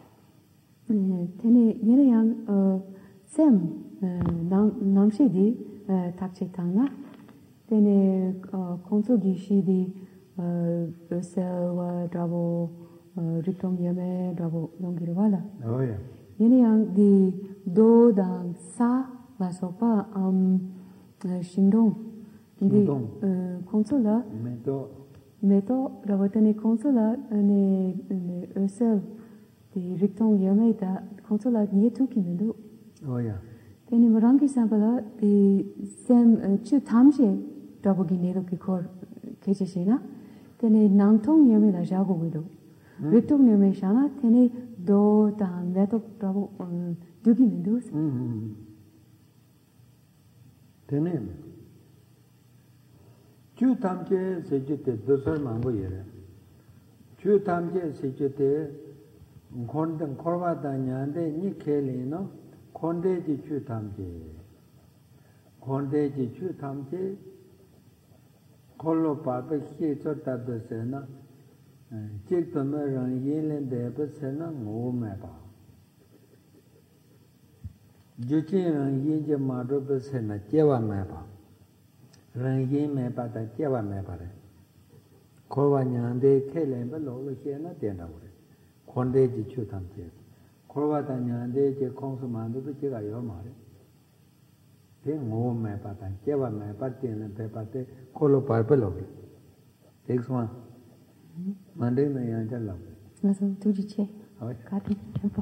tene yene yang sem namshi di takche tanga tene konso gishi di ösel wa drabo ritong yame drabo yongir wala oh yeah yene yang di do dang sa la sopa am shindong di konso la meto meto drabo tene konso la ne ösel di ritong yame da konso la nie tuki mendu oh yeah tene morangi sambala di sem chu tamje dabogi nedo ki kor kecheshena tene nangtong yeme la jago wido ritok yeme shana tene do ta meto dabo dugi mendus 음 되네 주 탐제 세주때 도설 망고 예래 주 탐제 세주때 콘던 콜바다냐인데 니 켈리노 콘데지 주 탐제 콘데지 주 탐제 콜로 바베 히저다드세나 직도면은 예len데 버세나 모메바 주치는 예제 마도 버세나 제와메바 랑예메바다 제와메바래 콜바냐인데 켈레베 로로시나 된다고래 콘데지 주 탐제 콜바다냐인데 제 콩스만도 제가 요 말해 대 모메 바다 제와메 바티는 베바테 콜로 발벨로 덱스만 만데네 양잘라 나서 두지체 어이 가디 템포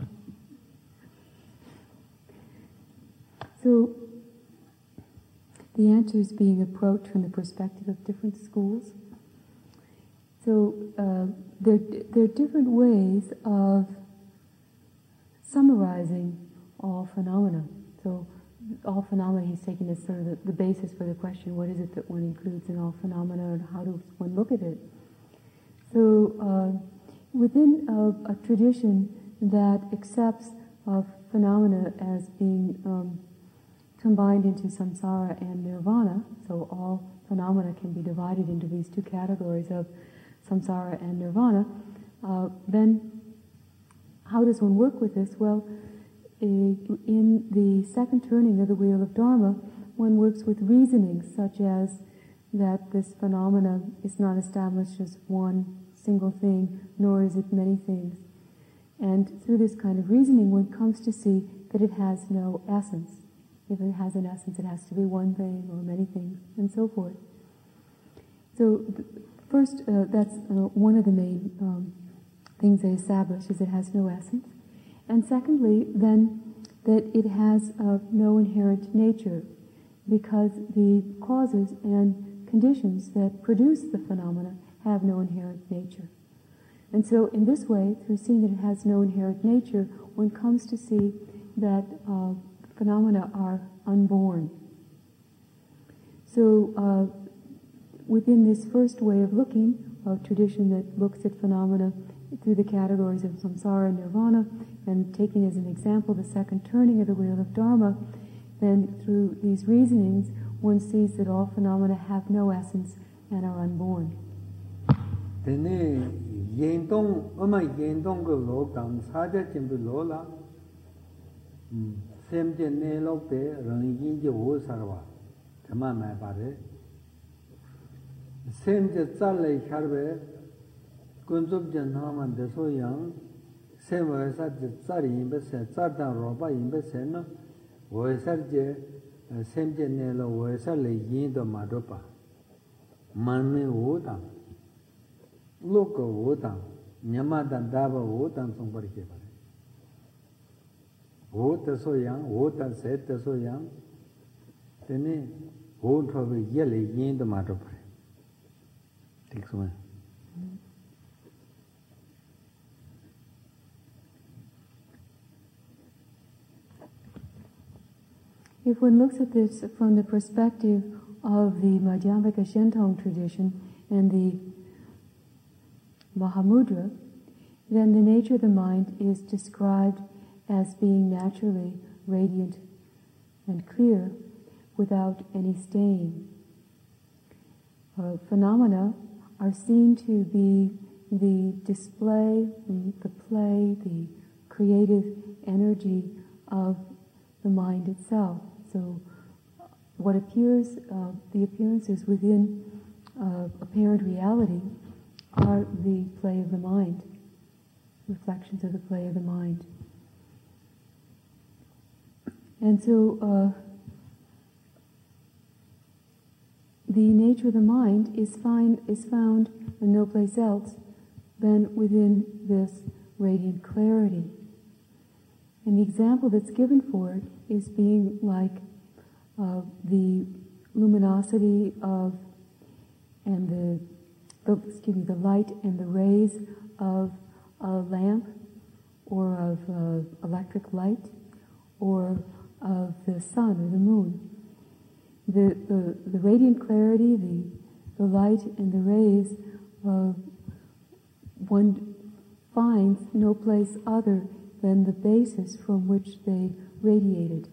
So the answer is being approached from the perspective of different schools. So uh, there, there are different ways of summarizing all phenomena. So all phenomena he's taking as sort of the, the basis for the question, what is it that one includes in all phenomena and how does one look at it? So uh, within a, a tradition that accepts of phenomena as being um, combined into samsara and nirvana, so all phenomena can be divided into these two categories of samsara and nirvana, uh, then how does one work with this? Well, in the second turning of the wheel of Dharma, one works with reasoning such as that this phenomena is not established as one single thing, nor is it many things. And through this kind of reasoning, one comes to see that it has no essence. If it has an essence, it has to be one thing or many things, and so forth. So first, uh, that's uh, one of the main um, things they establish, is it has no essence. And secondly, then, that it has uh, no inherent nature, because the causes and conditions that produce the phenomena have no inherent nature. And so in this way, through seeing that it has no inherent nature, one comes to see that uh, phenomena are unborn. So uh, within this first way of looking, a tradition that looks at phenomena through the categories of samsara and nirvana, and taking as an example the second turning of the wheel of Dharma, then through these reasonings, one sees that all phenomena have no essence and are unborn. Yendong, Oma Yendong go log down, Saja Jimbu Lola, Semje Nelok de Rangin Wo Sarva, Tama Mai Bare, Semje Zale Harve, Gunzub Janhaman de So Young, Semwesa Zari in Besse, Zardan Roba in Besseno, Voisarje, Semje Nelo, Voisale Yindo Madopa, Manme Wodan. Look of Wotan, Yamadan Dava Wotan somebody gave it. Water so young, water set so young, then it won't have a yellow in the matter. Takes one. If one looks at this from the perspective of the Madhyamaka Shentong tradition and the Mahamudra, then the nature of the mind is described as being naturally radiant and clear without any stain. Uh, phenomena are seen to be the display, the play, the creative energy of the mind itself. So what appears, uh, the appearances within uh, apparent reality are the play of the mind, reflections of the play of the mind. And so uh, the nature of the mind is, find, is found in no place else than within this radiant clarity. And the example that's given for it is being like uh, the luminosity of and the The, excuse me, the light and the rays of a lamp, or of uh, electric light, or of the sun or the moon. The, the, the radiant clarity, the, the light and the rays, uh, one finds no place other than the basis from which they radiated.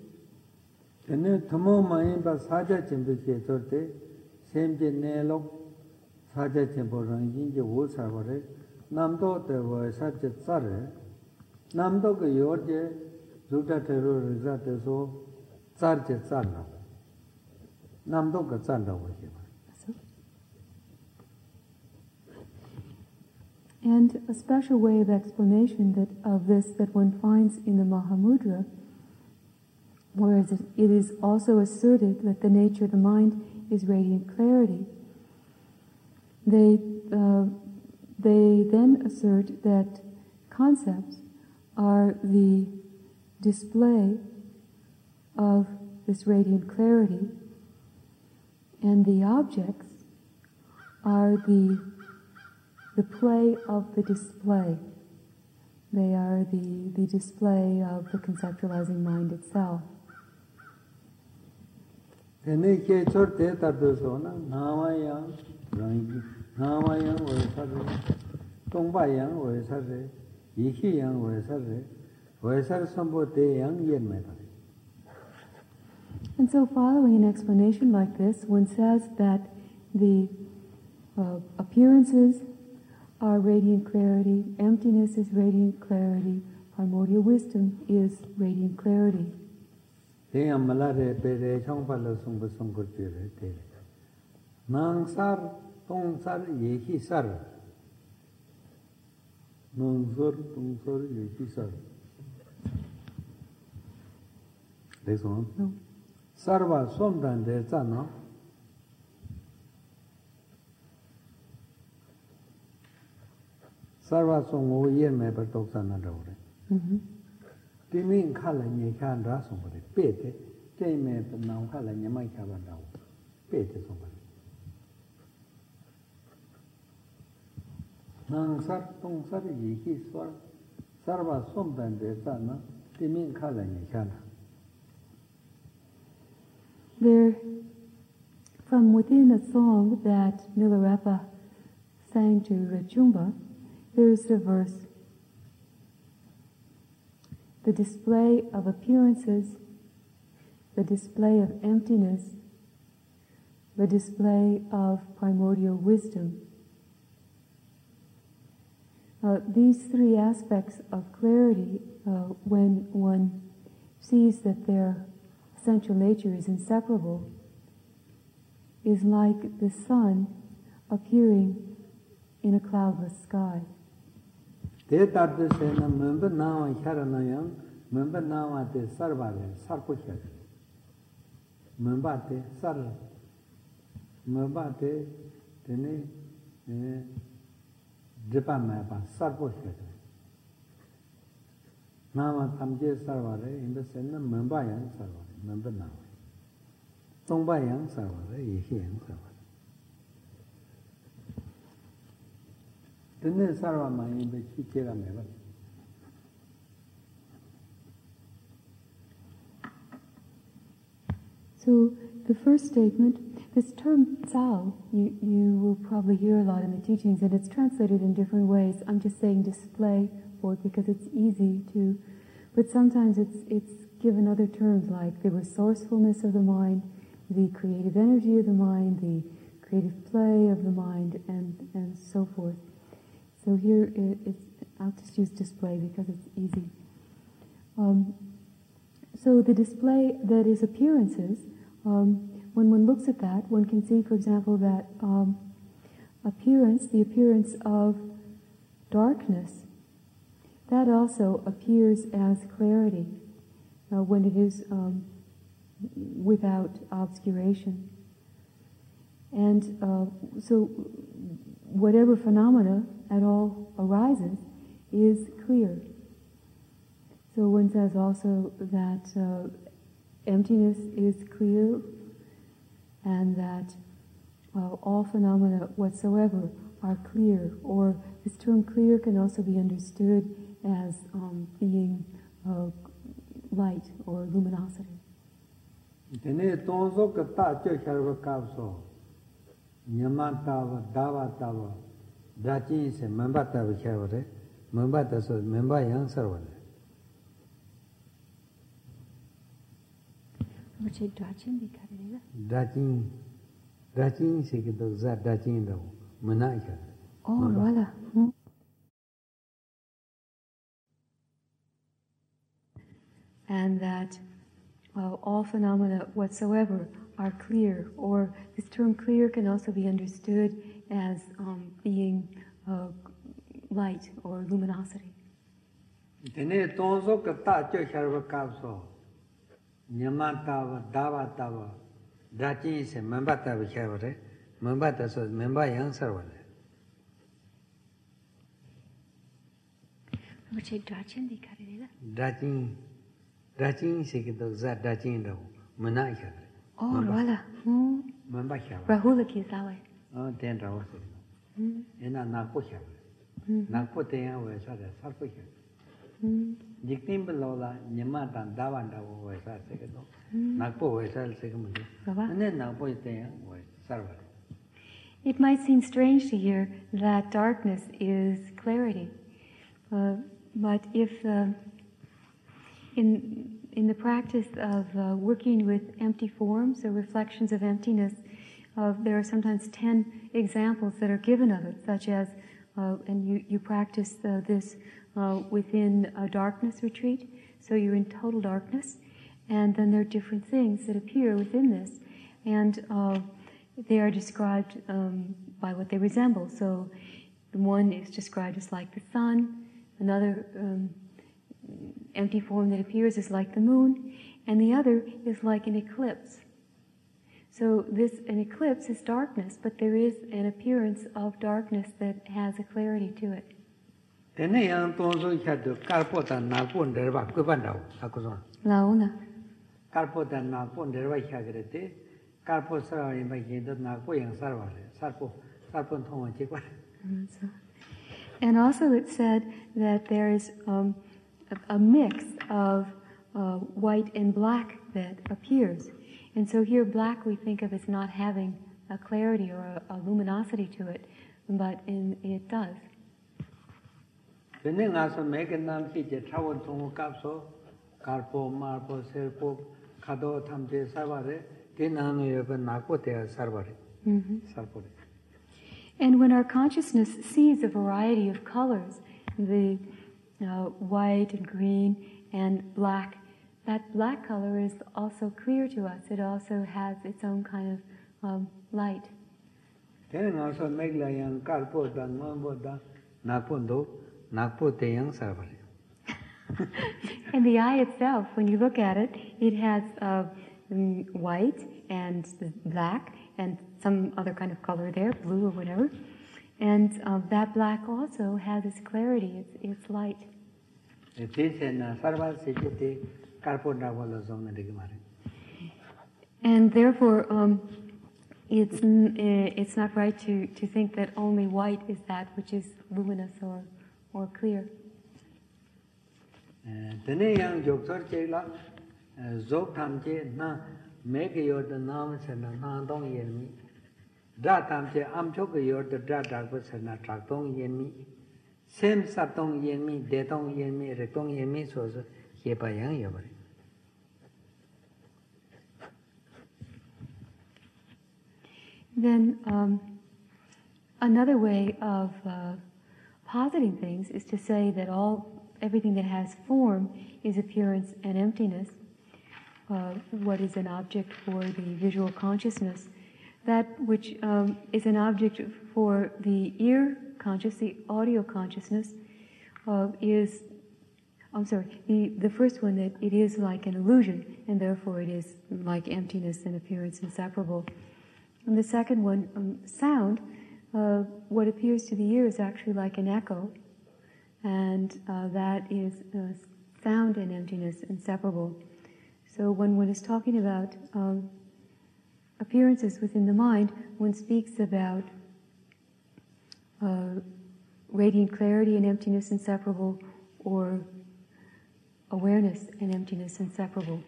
Saja Chimpo Rangin Wo Savare, Namdo de Voisarje Zare, Namdo Yorje, Zuta Terror Rizate so, Zarje Zanda. Namdo Zanda was here. And a special way of explanation that of this that one finds in the Mahamudra, whereas it is also asserted that the nature of the mind is radiant clarity. They, uh, they then assert that concepts are the display of this radiant clarity, and the objects are the, the play of the display. They are the, the display of the conceptualizing mind itself. Namayang Vesare, Tongbayang Vesare, Yikiyang Vesare, Vesare Sambote Yang Yen Meta. And so, following an explanation like this, one says that the uh, appearances are radiant clarity, emptiness is radiant clarity, primordial wisdom is radiant clarity. Tong sar yehi sar. Nong sar, tong sar yehi sar. This one? No. Sarva somdan de zano. Sarva song o yen me per tok sana dore. Timin khala nye khan ra song bode. Pete. Jay me per naung khala nye mai khaban rao. Pete song bode. 낭살 똥살 얘기 설 살바 손반대잖아. 디민 칼라니 잖아. There, from within a song that Milarepa sang to Rajumba, there is a verse. The display of appearances, the display of emptiness, the display of primordial wisdom. Uh, these three aspects of clarity, uh, when one sees that their essential nature is inseparable, is like the sun appearing in a cloudless sky. 대다드세나 멤버 나와 샤라나양 멤버 나와데 살바레 살포샤 멤버데 살 멤버데 데네 에 제파마바 살포샤 나와 탐제 살바레 인베세나 멤버양 살바레 멤버 나와 동바양 살바레 이히양 살바레 드네 살바마인 베 치케라 메바 So the first statement, this term Tsao, you, you will probably hear a lot in the teachings, and it's translated in different ways. I'm just saying display for it because it's easy to, but sometimes it's it's given other terms like the resourcefulness of the mind, the creative energy of the mind, the creative play of the mind, and, and so forth. So here it, it's, I'll just use display because it's easy. Um, so the display that is appearances, um, when one looks at that, one can see, for example, that um, appearance, the appearance of darkness, that also appears as clarity uh, when it is um, without obscuration. And uh, so whatever phenomena at all arises is clear. So one says also that uh, emptiness is clear, and that uh, all phenomena whatsoever are clear, or this term clear can also be understood as um, being uh, light or luminosity. 데네 동서 그따 쩌샤르바 갑소 냐마타와 다와타와 다치세 멤바타와 샤버레 멤바타서 멤바 양서원레 मुझे डाचिन दिखा देगा दाचिन दाचिन से के तो जा दाचिन दो मना क्या और वाला and that uh, all phenomena whatsoever are clear, or this term clear can also be understood as um, being uh, light or luminosity. 데네 동서 그따 쩌샤르바 갑소 냐마타와 다와타와 다치세 멤바타와 샤버레 멤바타서 멤바 양서원레 मुझे डाचिन दिखा देगा दाचिन दाचिन से के तो जा दाचिन दो मना क्या और वाला 멤바 क्या राहुल की Save 어 된다 왔어 얘나 나고 샤 나고 대야 왜 사대 살고 샤 직팀 불러라 녀마단 다반다고 왜 사세게도 나고 왜 살세게면 근데 나고 대야 왜 살아 It might seem strange to hear that darkness is clarity, uh, but if uh, in in the practice of uh, working with empty forms or reflections of emptiness, uh, there are sometimes ten examples that are given of it, such as, uh, and you, you practice uh, this uh, within a darkness retreat, so you're in total darkness, and then there are different things that appear within this, and uh, they are described um, by what they resemble. So one is described as like the sun, another um, empty form that appears is like the moon, and the other is like an eclipse. So this, an eclipse is darkness, but there is an appearance of darkness that has a clarity to it. Launa. And also it said that there is um, a, a mix of uh, white and black that appears. And so here black we think of as not having a clarity or a, a luminosity to it, but in, it does. Tene ngaso mege nam si je trawo tongu kapso karpo marpo serpo kado thamje sarvare te nanu yoba nakpo te sarvare sarpore. And when our consciousness sees a variety of colors, the uh, white and green and black, that black color is also clear to us. It also has its own kind of um, light. Tene ngaso megla yang karpo da ngombo da nakpo do nakpo te yang sarvare. And the eye itself, when you look at it, it has uh, white and black and some other kind of color there, blue or whatever. And uh, that black also has its clarity, its, its light. And therefore, um, it's, it's not right to, to think that only white is that which is luminous or, or clear. Make your the noms and a non yen me. Dratam che amchok your the dradak and a tractong yen me. Same satong yen me, detong yen me, rectong yen me, so hepa yang yavari. Then um, another way of uh, positing things is to say that all everything that has form is appearance and emptiness. Uh, what is an object for the visual consciousness, that which um, is an object for the ear conscious, the audio consciousness, uh, is, I'm sorry, the, the first one, that it is like an illusion, and therefore it is like emptiness and appearance inseparable. And the second one, um, sound, uh, what appears to the ear is actually like an echo, and uh, that is uh, sound and emptiness inseparable. So when one is talking about um, appearances within the mind, one speaks about uh, radiant clarity and emptiness inseparable, or awareness and emptiness inseparable.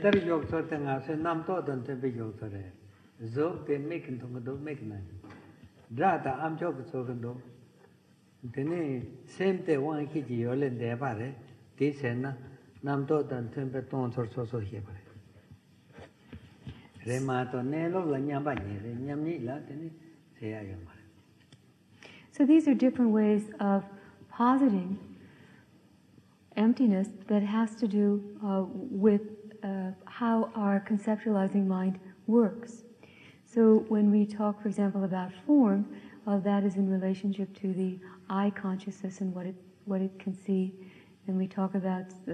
Namto dan tempe ton sor so so here. Remato nelo la nyamba ni nyamni la teni se ayama. So these are different ways of positing emptiness that has to do uh, with uh, how our conceptualizing mind works. So when we talk, for example, about form, uh, that is in relationship to the eye consciousness and what it what it can see. And we talk about uh,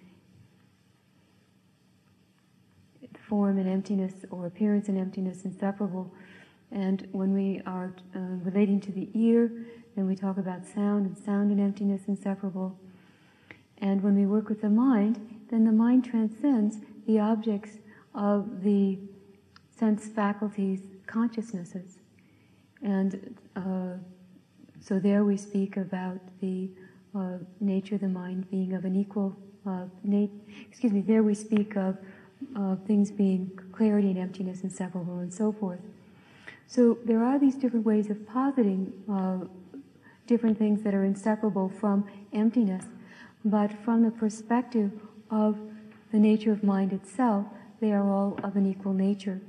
form and emptiness, or appearance and emptiness inseparable. And when we are uh, relating to the ear, then we talk about sound, and sound and emptiness inseparable. And when we work with the mind, then the mind transcends the objects of the sense faculties, consciousnesses. And uh, so there we speak about the Uh, nature of the mind being of an equal, uh, nat- excuse me, there we speak of uh, things being clarity and emptiness inseparable and so forth. So there are these different ways of positing uh, different things that are inseparable from emptiness, but from the perspective of the nature of mind itself, they are all of an equal nature.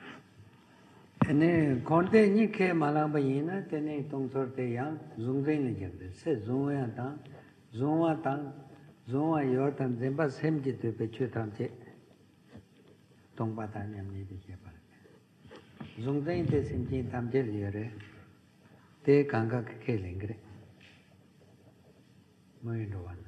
Tene konte ni ke malamba yina tene tongsor te yang zungzen le jagde se zungwa ta zungwa ta zungwa yor tan zemba semji te pe chu tam che tongpa ta nyam ni de che par zungzen te semji tam che le re te kanga ke lengre moi ndo wan.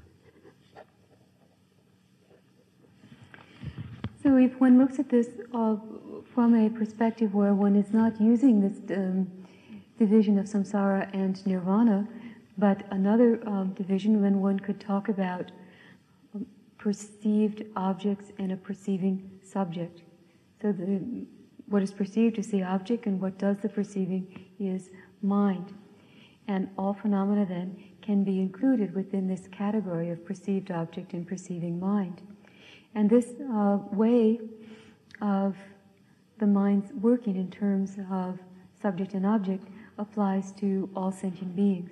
So if one looks at this uh, from a perspective where one is not using this um, division of samsara and nirvana, but another um, division, when one could talk about um, perceived objects and a perceiving subject. So the, what is perceived is the object, and what does the perceiving is mind. And all phenomena then can be included within this category of perceived object and perceiving mind. And this uh, way of the mind's working in terms of subject and object applies to all sentient beings.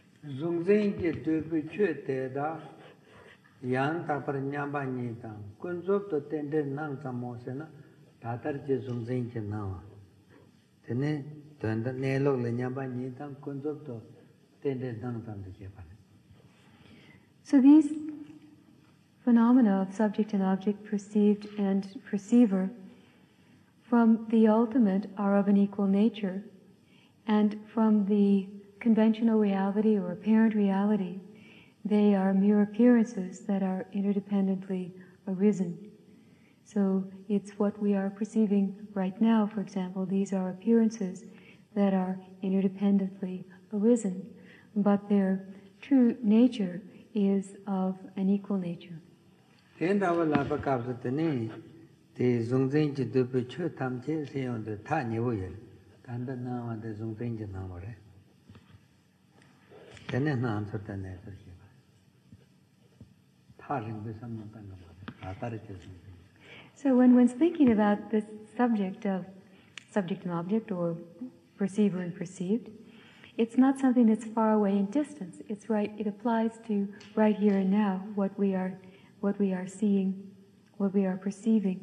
Yang tapar nyamba nyitang kunzop to tende nang samosena tatar je zungzing je nawa tene tende nelok le nyamba nyitang kunzop to tende nang sam je pare. So these phenomena of subject and object, perceived and perceiver, from the ultimate are of an equal nature, and from the conventional reality or apparent reality, they are mere appearances that are interdependently arisen. So it's what we are perceiving right now, for example. These are appearances that are interdependently arisen, but their true nature is of an equal nature. So when one's thinking about this subject of subject and object, or perceiver and perceived, it's not something that's far away in distance. It's right. It applies to right here and now, what we are, what we are seeing, what we are perceiving.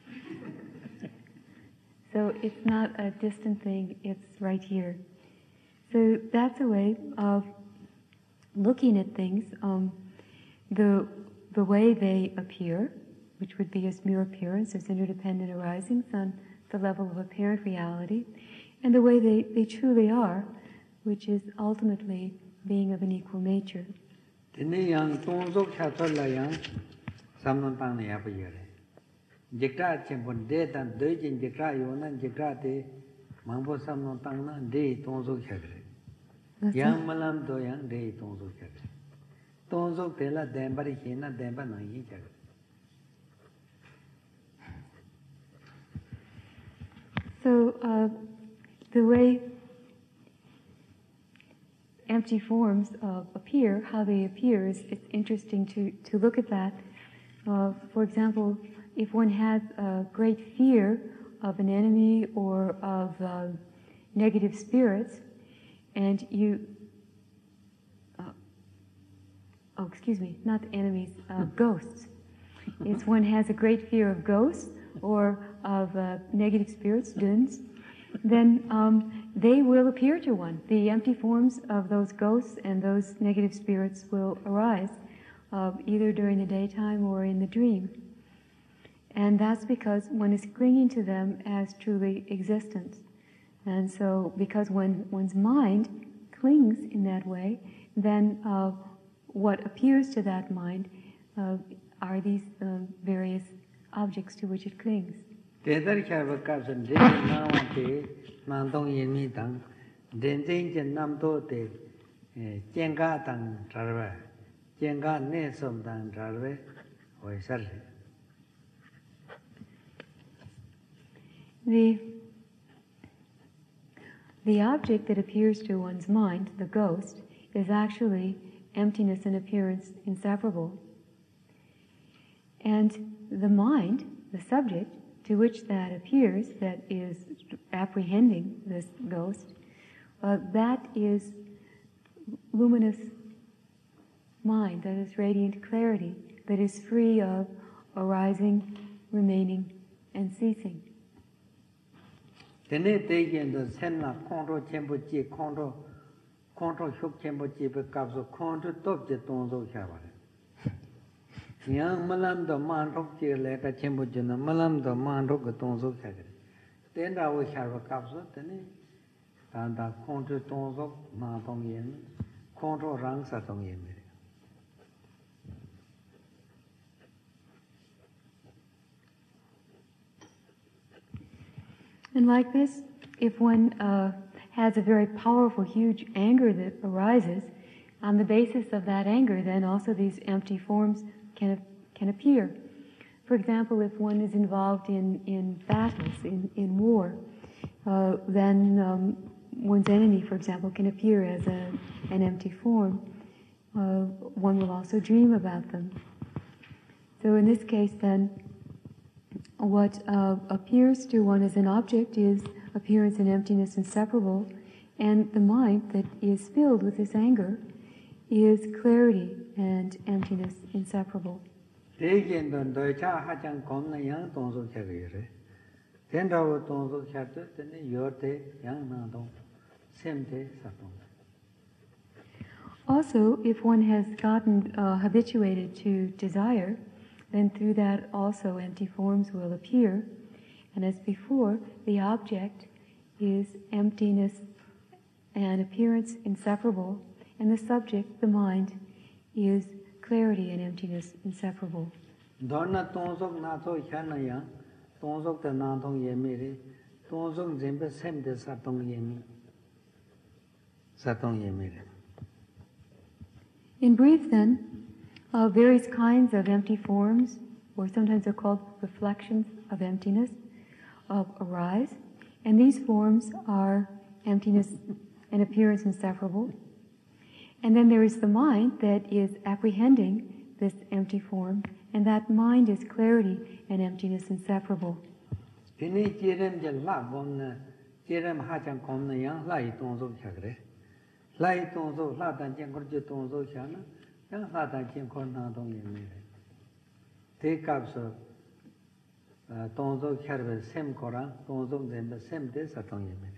So it's not a distant thing. It's right here. So that's a way of looking at things. Um, the the way they appear, which would be as mere appearance, as interdependent arisings on the level of apparent reality, and the way they, they truly are, which is ultimately being of an equal nature. Yang malam do yang de tongzo chagre. Tongzo tela dembari hina demba nangi chagre. So uh, the way empty forms uh, appear, how they appear, is it's interesting to, to look at that. Uh, for example, if one has a great fear of an enemy or of uh, negative spirits, and you, uh, oh, excuse me, not enemies, uh, ghosts. If one has a great fear of ghosts or of uh, negative spirits, duns, then um, they will appear to one. The empty forms of those ghosts and those negative spirits will arise, uh, either during the daytime or in the dream. And that's because one is clinging to them as truly existence. And so, because when one's mind clings in that way, then uh, what appears to that mind uh, are these uh, various objects to which it clings. The The object that appears to one's mind, the ghost, is actually emptiness and appearance inseparable. And the mind, the subject, to which that appears, that is apprehending this ghost, uh, that is luminous mind, that is radiant clarity, that is free of arising, remaining, and ceasing. Tene tegen do senna kontro chembo chi kontro kontro shok chembo chi be kapso kontro top je tonzo khabare. Yang malam do man rok chi le ka chembo jena malam do man rok ko tonzo khabare. Tenda wo khabwa kapso tene tanda kontro tonzo na tong yen kontro rang sa tong yen. And like this, if one uh, has a very powerful, huge anger that arises, on the basis of that anger, then also these empty forms can can appear. For example, if one is involved in, in battles, in, in war, uh, then um, one's enemy, for example, can appear as a, an empty form, uh, one will also dream about them. So in this case, then, what uh, appears to one as an object is appearance and emptiness inseparable, and the mind that is filled with this anger is clarity and emptiness inseparable. Also, if one has gotten uh, habituated to desire, then through that also empty forms will appear. And as before, the object is emptiness and appearance inseparable, and the subject, the mind, is clarity and emptiness inseparable. Dharna tonsok nato hyanaya, tonsok te natong yemiri, tonsok zembe semde satong yemi, satong yemiri. In brief, then, uh, various kinds of empty forms, or sometimes they're called reflections of emptiness, uh, arise, and these forms are emptiness and appearance inseparable. And then there is the mind that is apprehending this empty form, and that mind is clarity and emptiness inseparable. Dini jirem je la bomna, jirem hachang komna yang lai tonsok chagre. Lai tonsok la dan jen kor je tonsok chana, yang la dan jen kor na dong yemire. Te kapso tonsok charbe sem korang, tonsok zembe sem de satong yemire.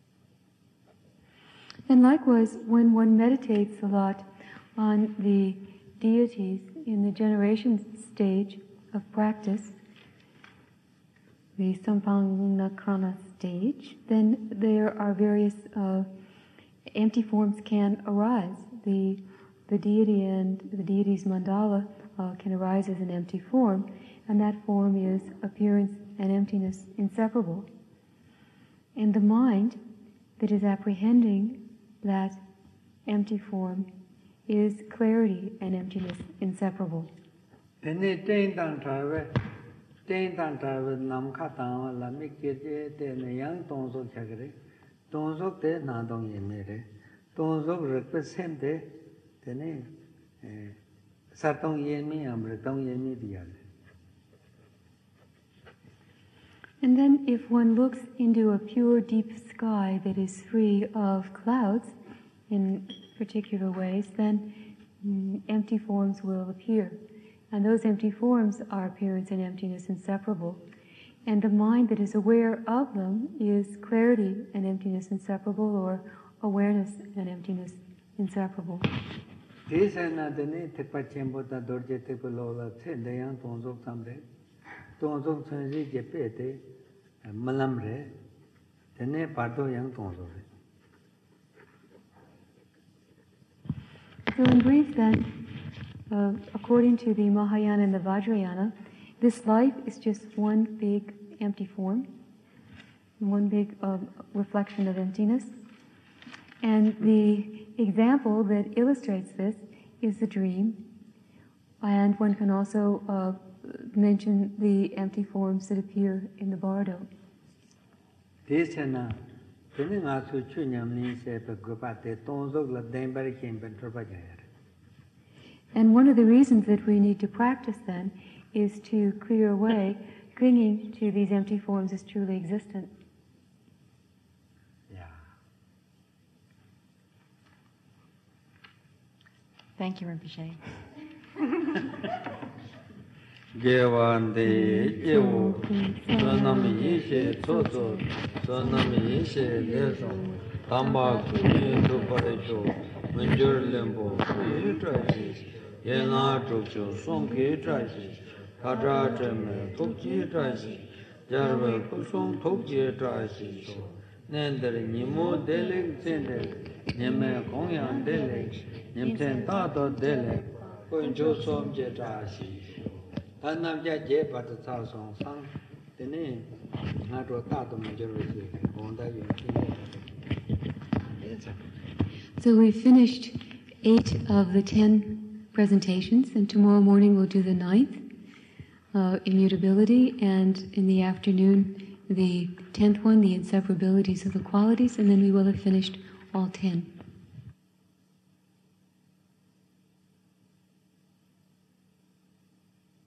And likewise, when one meditates a lot on the deities in the generation stage of practice, the Sampagnakrana stage, then there are various uh, empty forms can arise. The the deity and the deity's mandala uh, can arise as an empty form, and that form is appearance and emptiness inseparable. And the mind that is apprehending that empty form is clarity and emptiness inseparable. Tene ten dan trawe, ten dan trawe nam kha tawa la mik je je te ne yang tonsok chagre, tonsok te na dong yemere, tonsok rekpe sem te tene satong yemi amre tong yemi diyale. And then if one looks into a pure deep sky that is free of clouds in particular ways, then mm, empty forms will appear. And those empty forms are appearance and emptiness inseparable. And the mind that is aware of them is clarity and emptiness inseparable, or awareness and emptiness inseparable. Desana dene tekpa chembo ta dorje tekpa lola tse dayang tonsok samre, tonsok tsensi je pe te malam re, tene pardo yang tonsok re. So in brief then, uh, according to the Mahayana and the Vajrayana, this life is just one big empty form, one big uh, reflection of emptiness. And the example that illustrates this is the dream. And one can also uh, mention the empty forms that appear in the bardo. Desana, tene nga su chu nyam ni se pe gopa te tonsok la denbari kem pen tropa jayare. And one of the reasons that we need to practice then is to clear away clinging to these empty forms as truly existent. Yeah. Thank you, Rinpoche. Gewande, Gewo, Sonami Yishe, Toto, Sonami Yishe, Leso, Tamba, Kuyin, Tuparecho, Manjur Lembo, Kuyi Trasis, Yena Trukcho, Sonki Trasis, Hatra Treme, Tukji Trasis, Jarve Kusung Tukji Trasis, Nender Nimo Delek Zende, Neme Kongyan Delek, Nimten Tato Delek, Kunjo Som Je Trasis. Tanamja je pat sa song sang tene na ro ta to ma jero se onda yu. So we finished eight of the ten presentations, and tomorrow morning we'll do the ninth, uh, immutability, and in the afternoon the tenth one, the inseparabilities of the qualities, and then we will have finished all ten.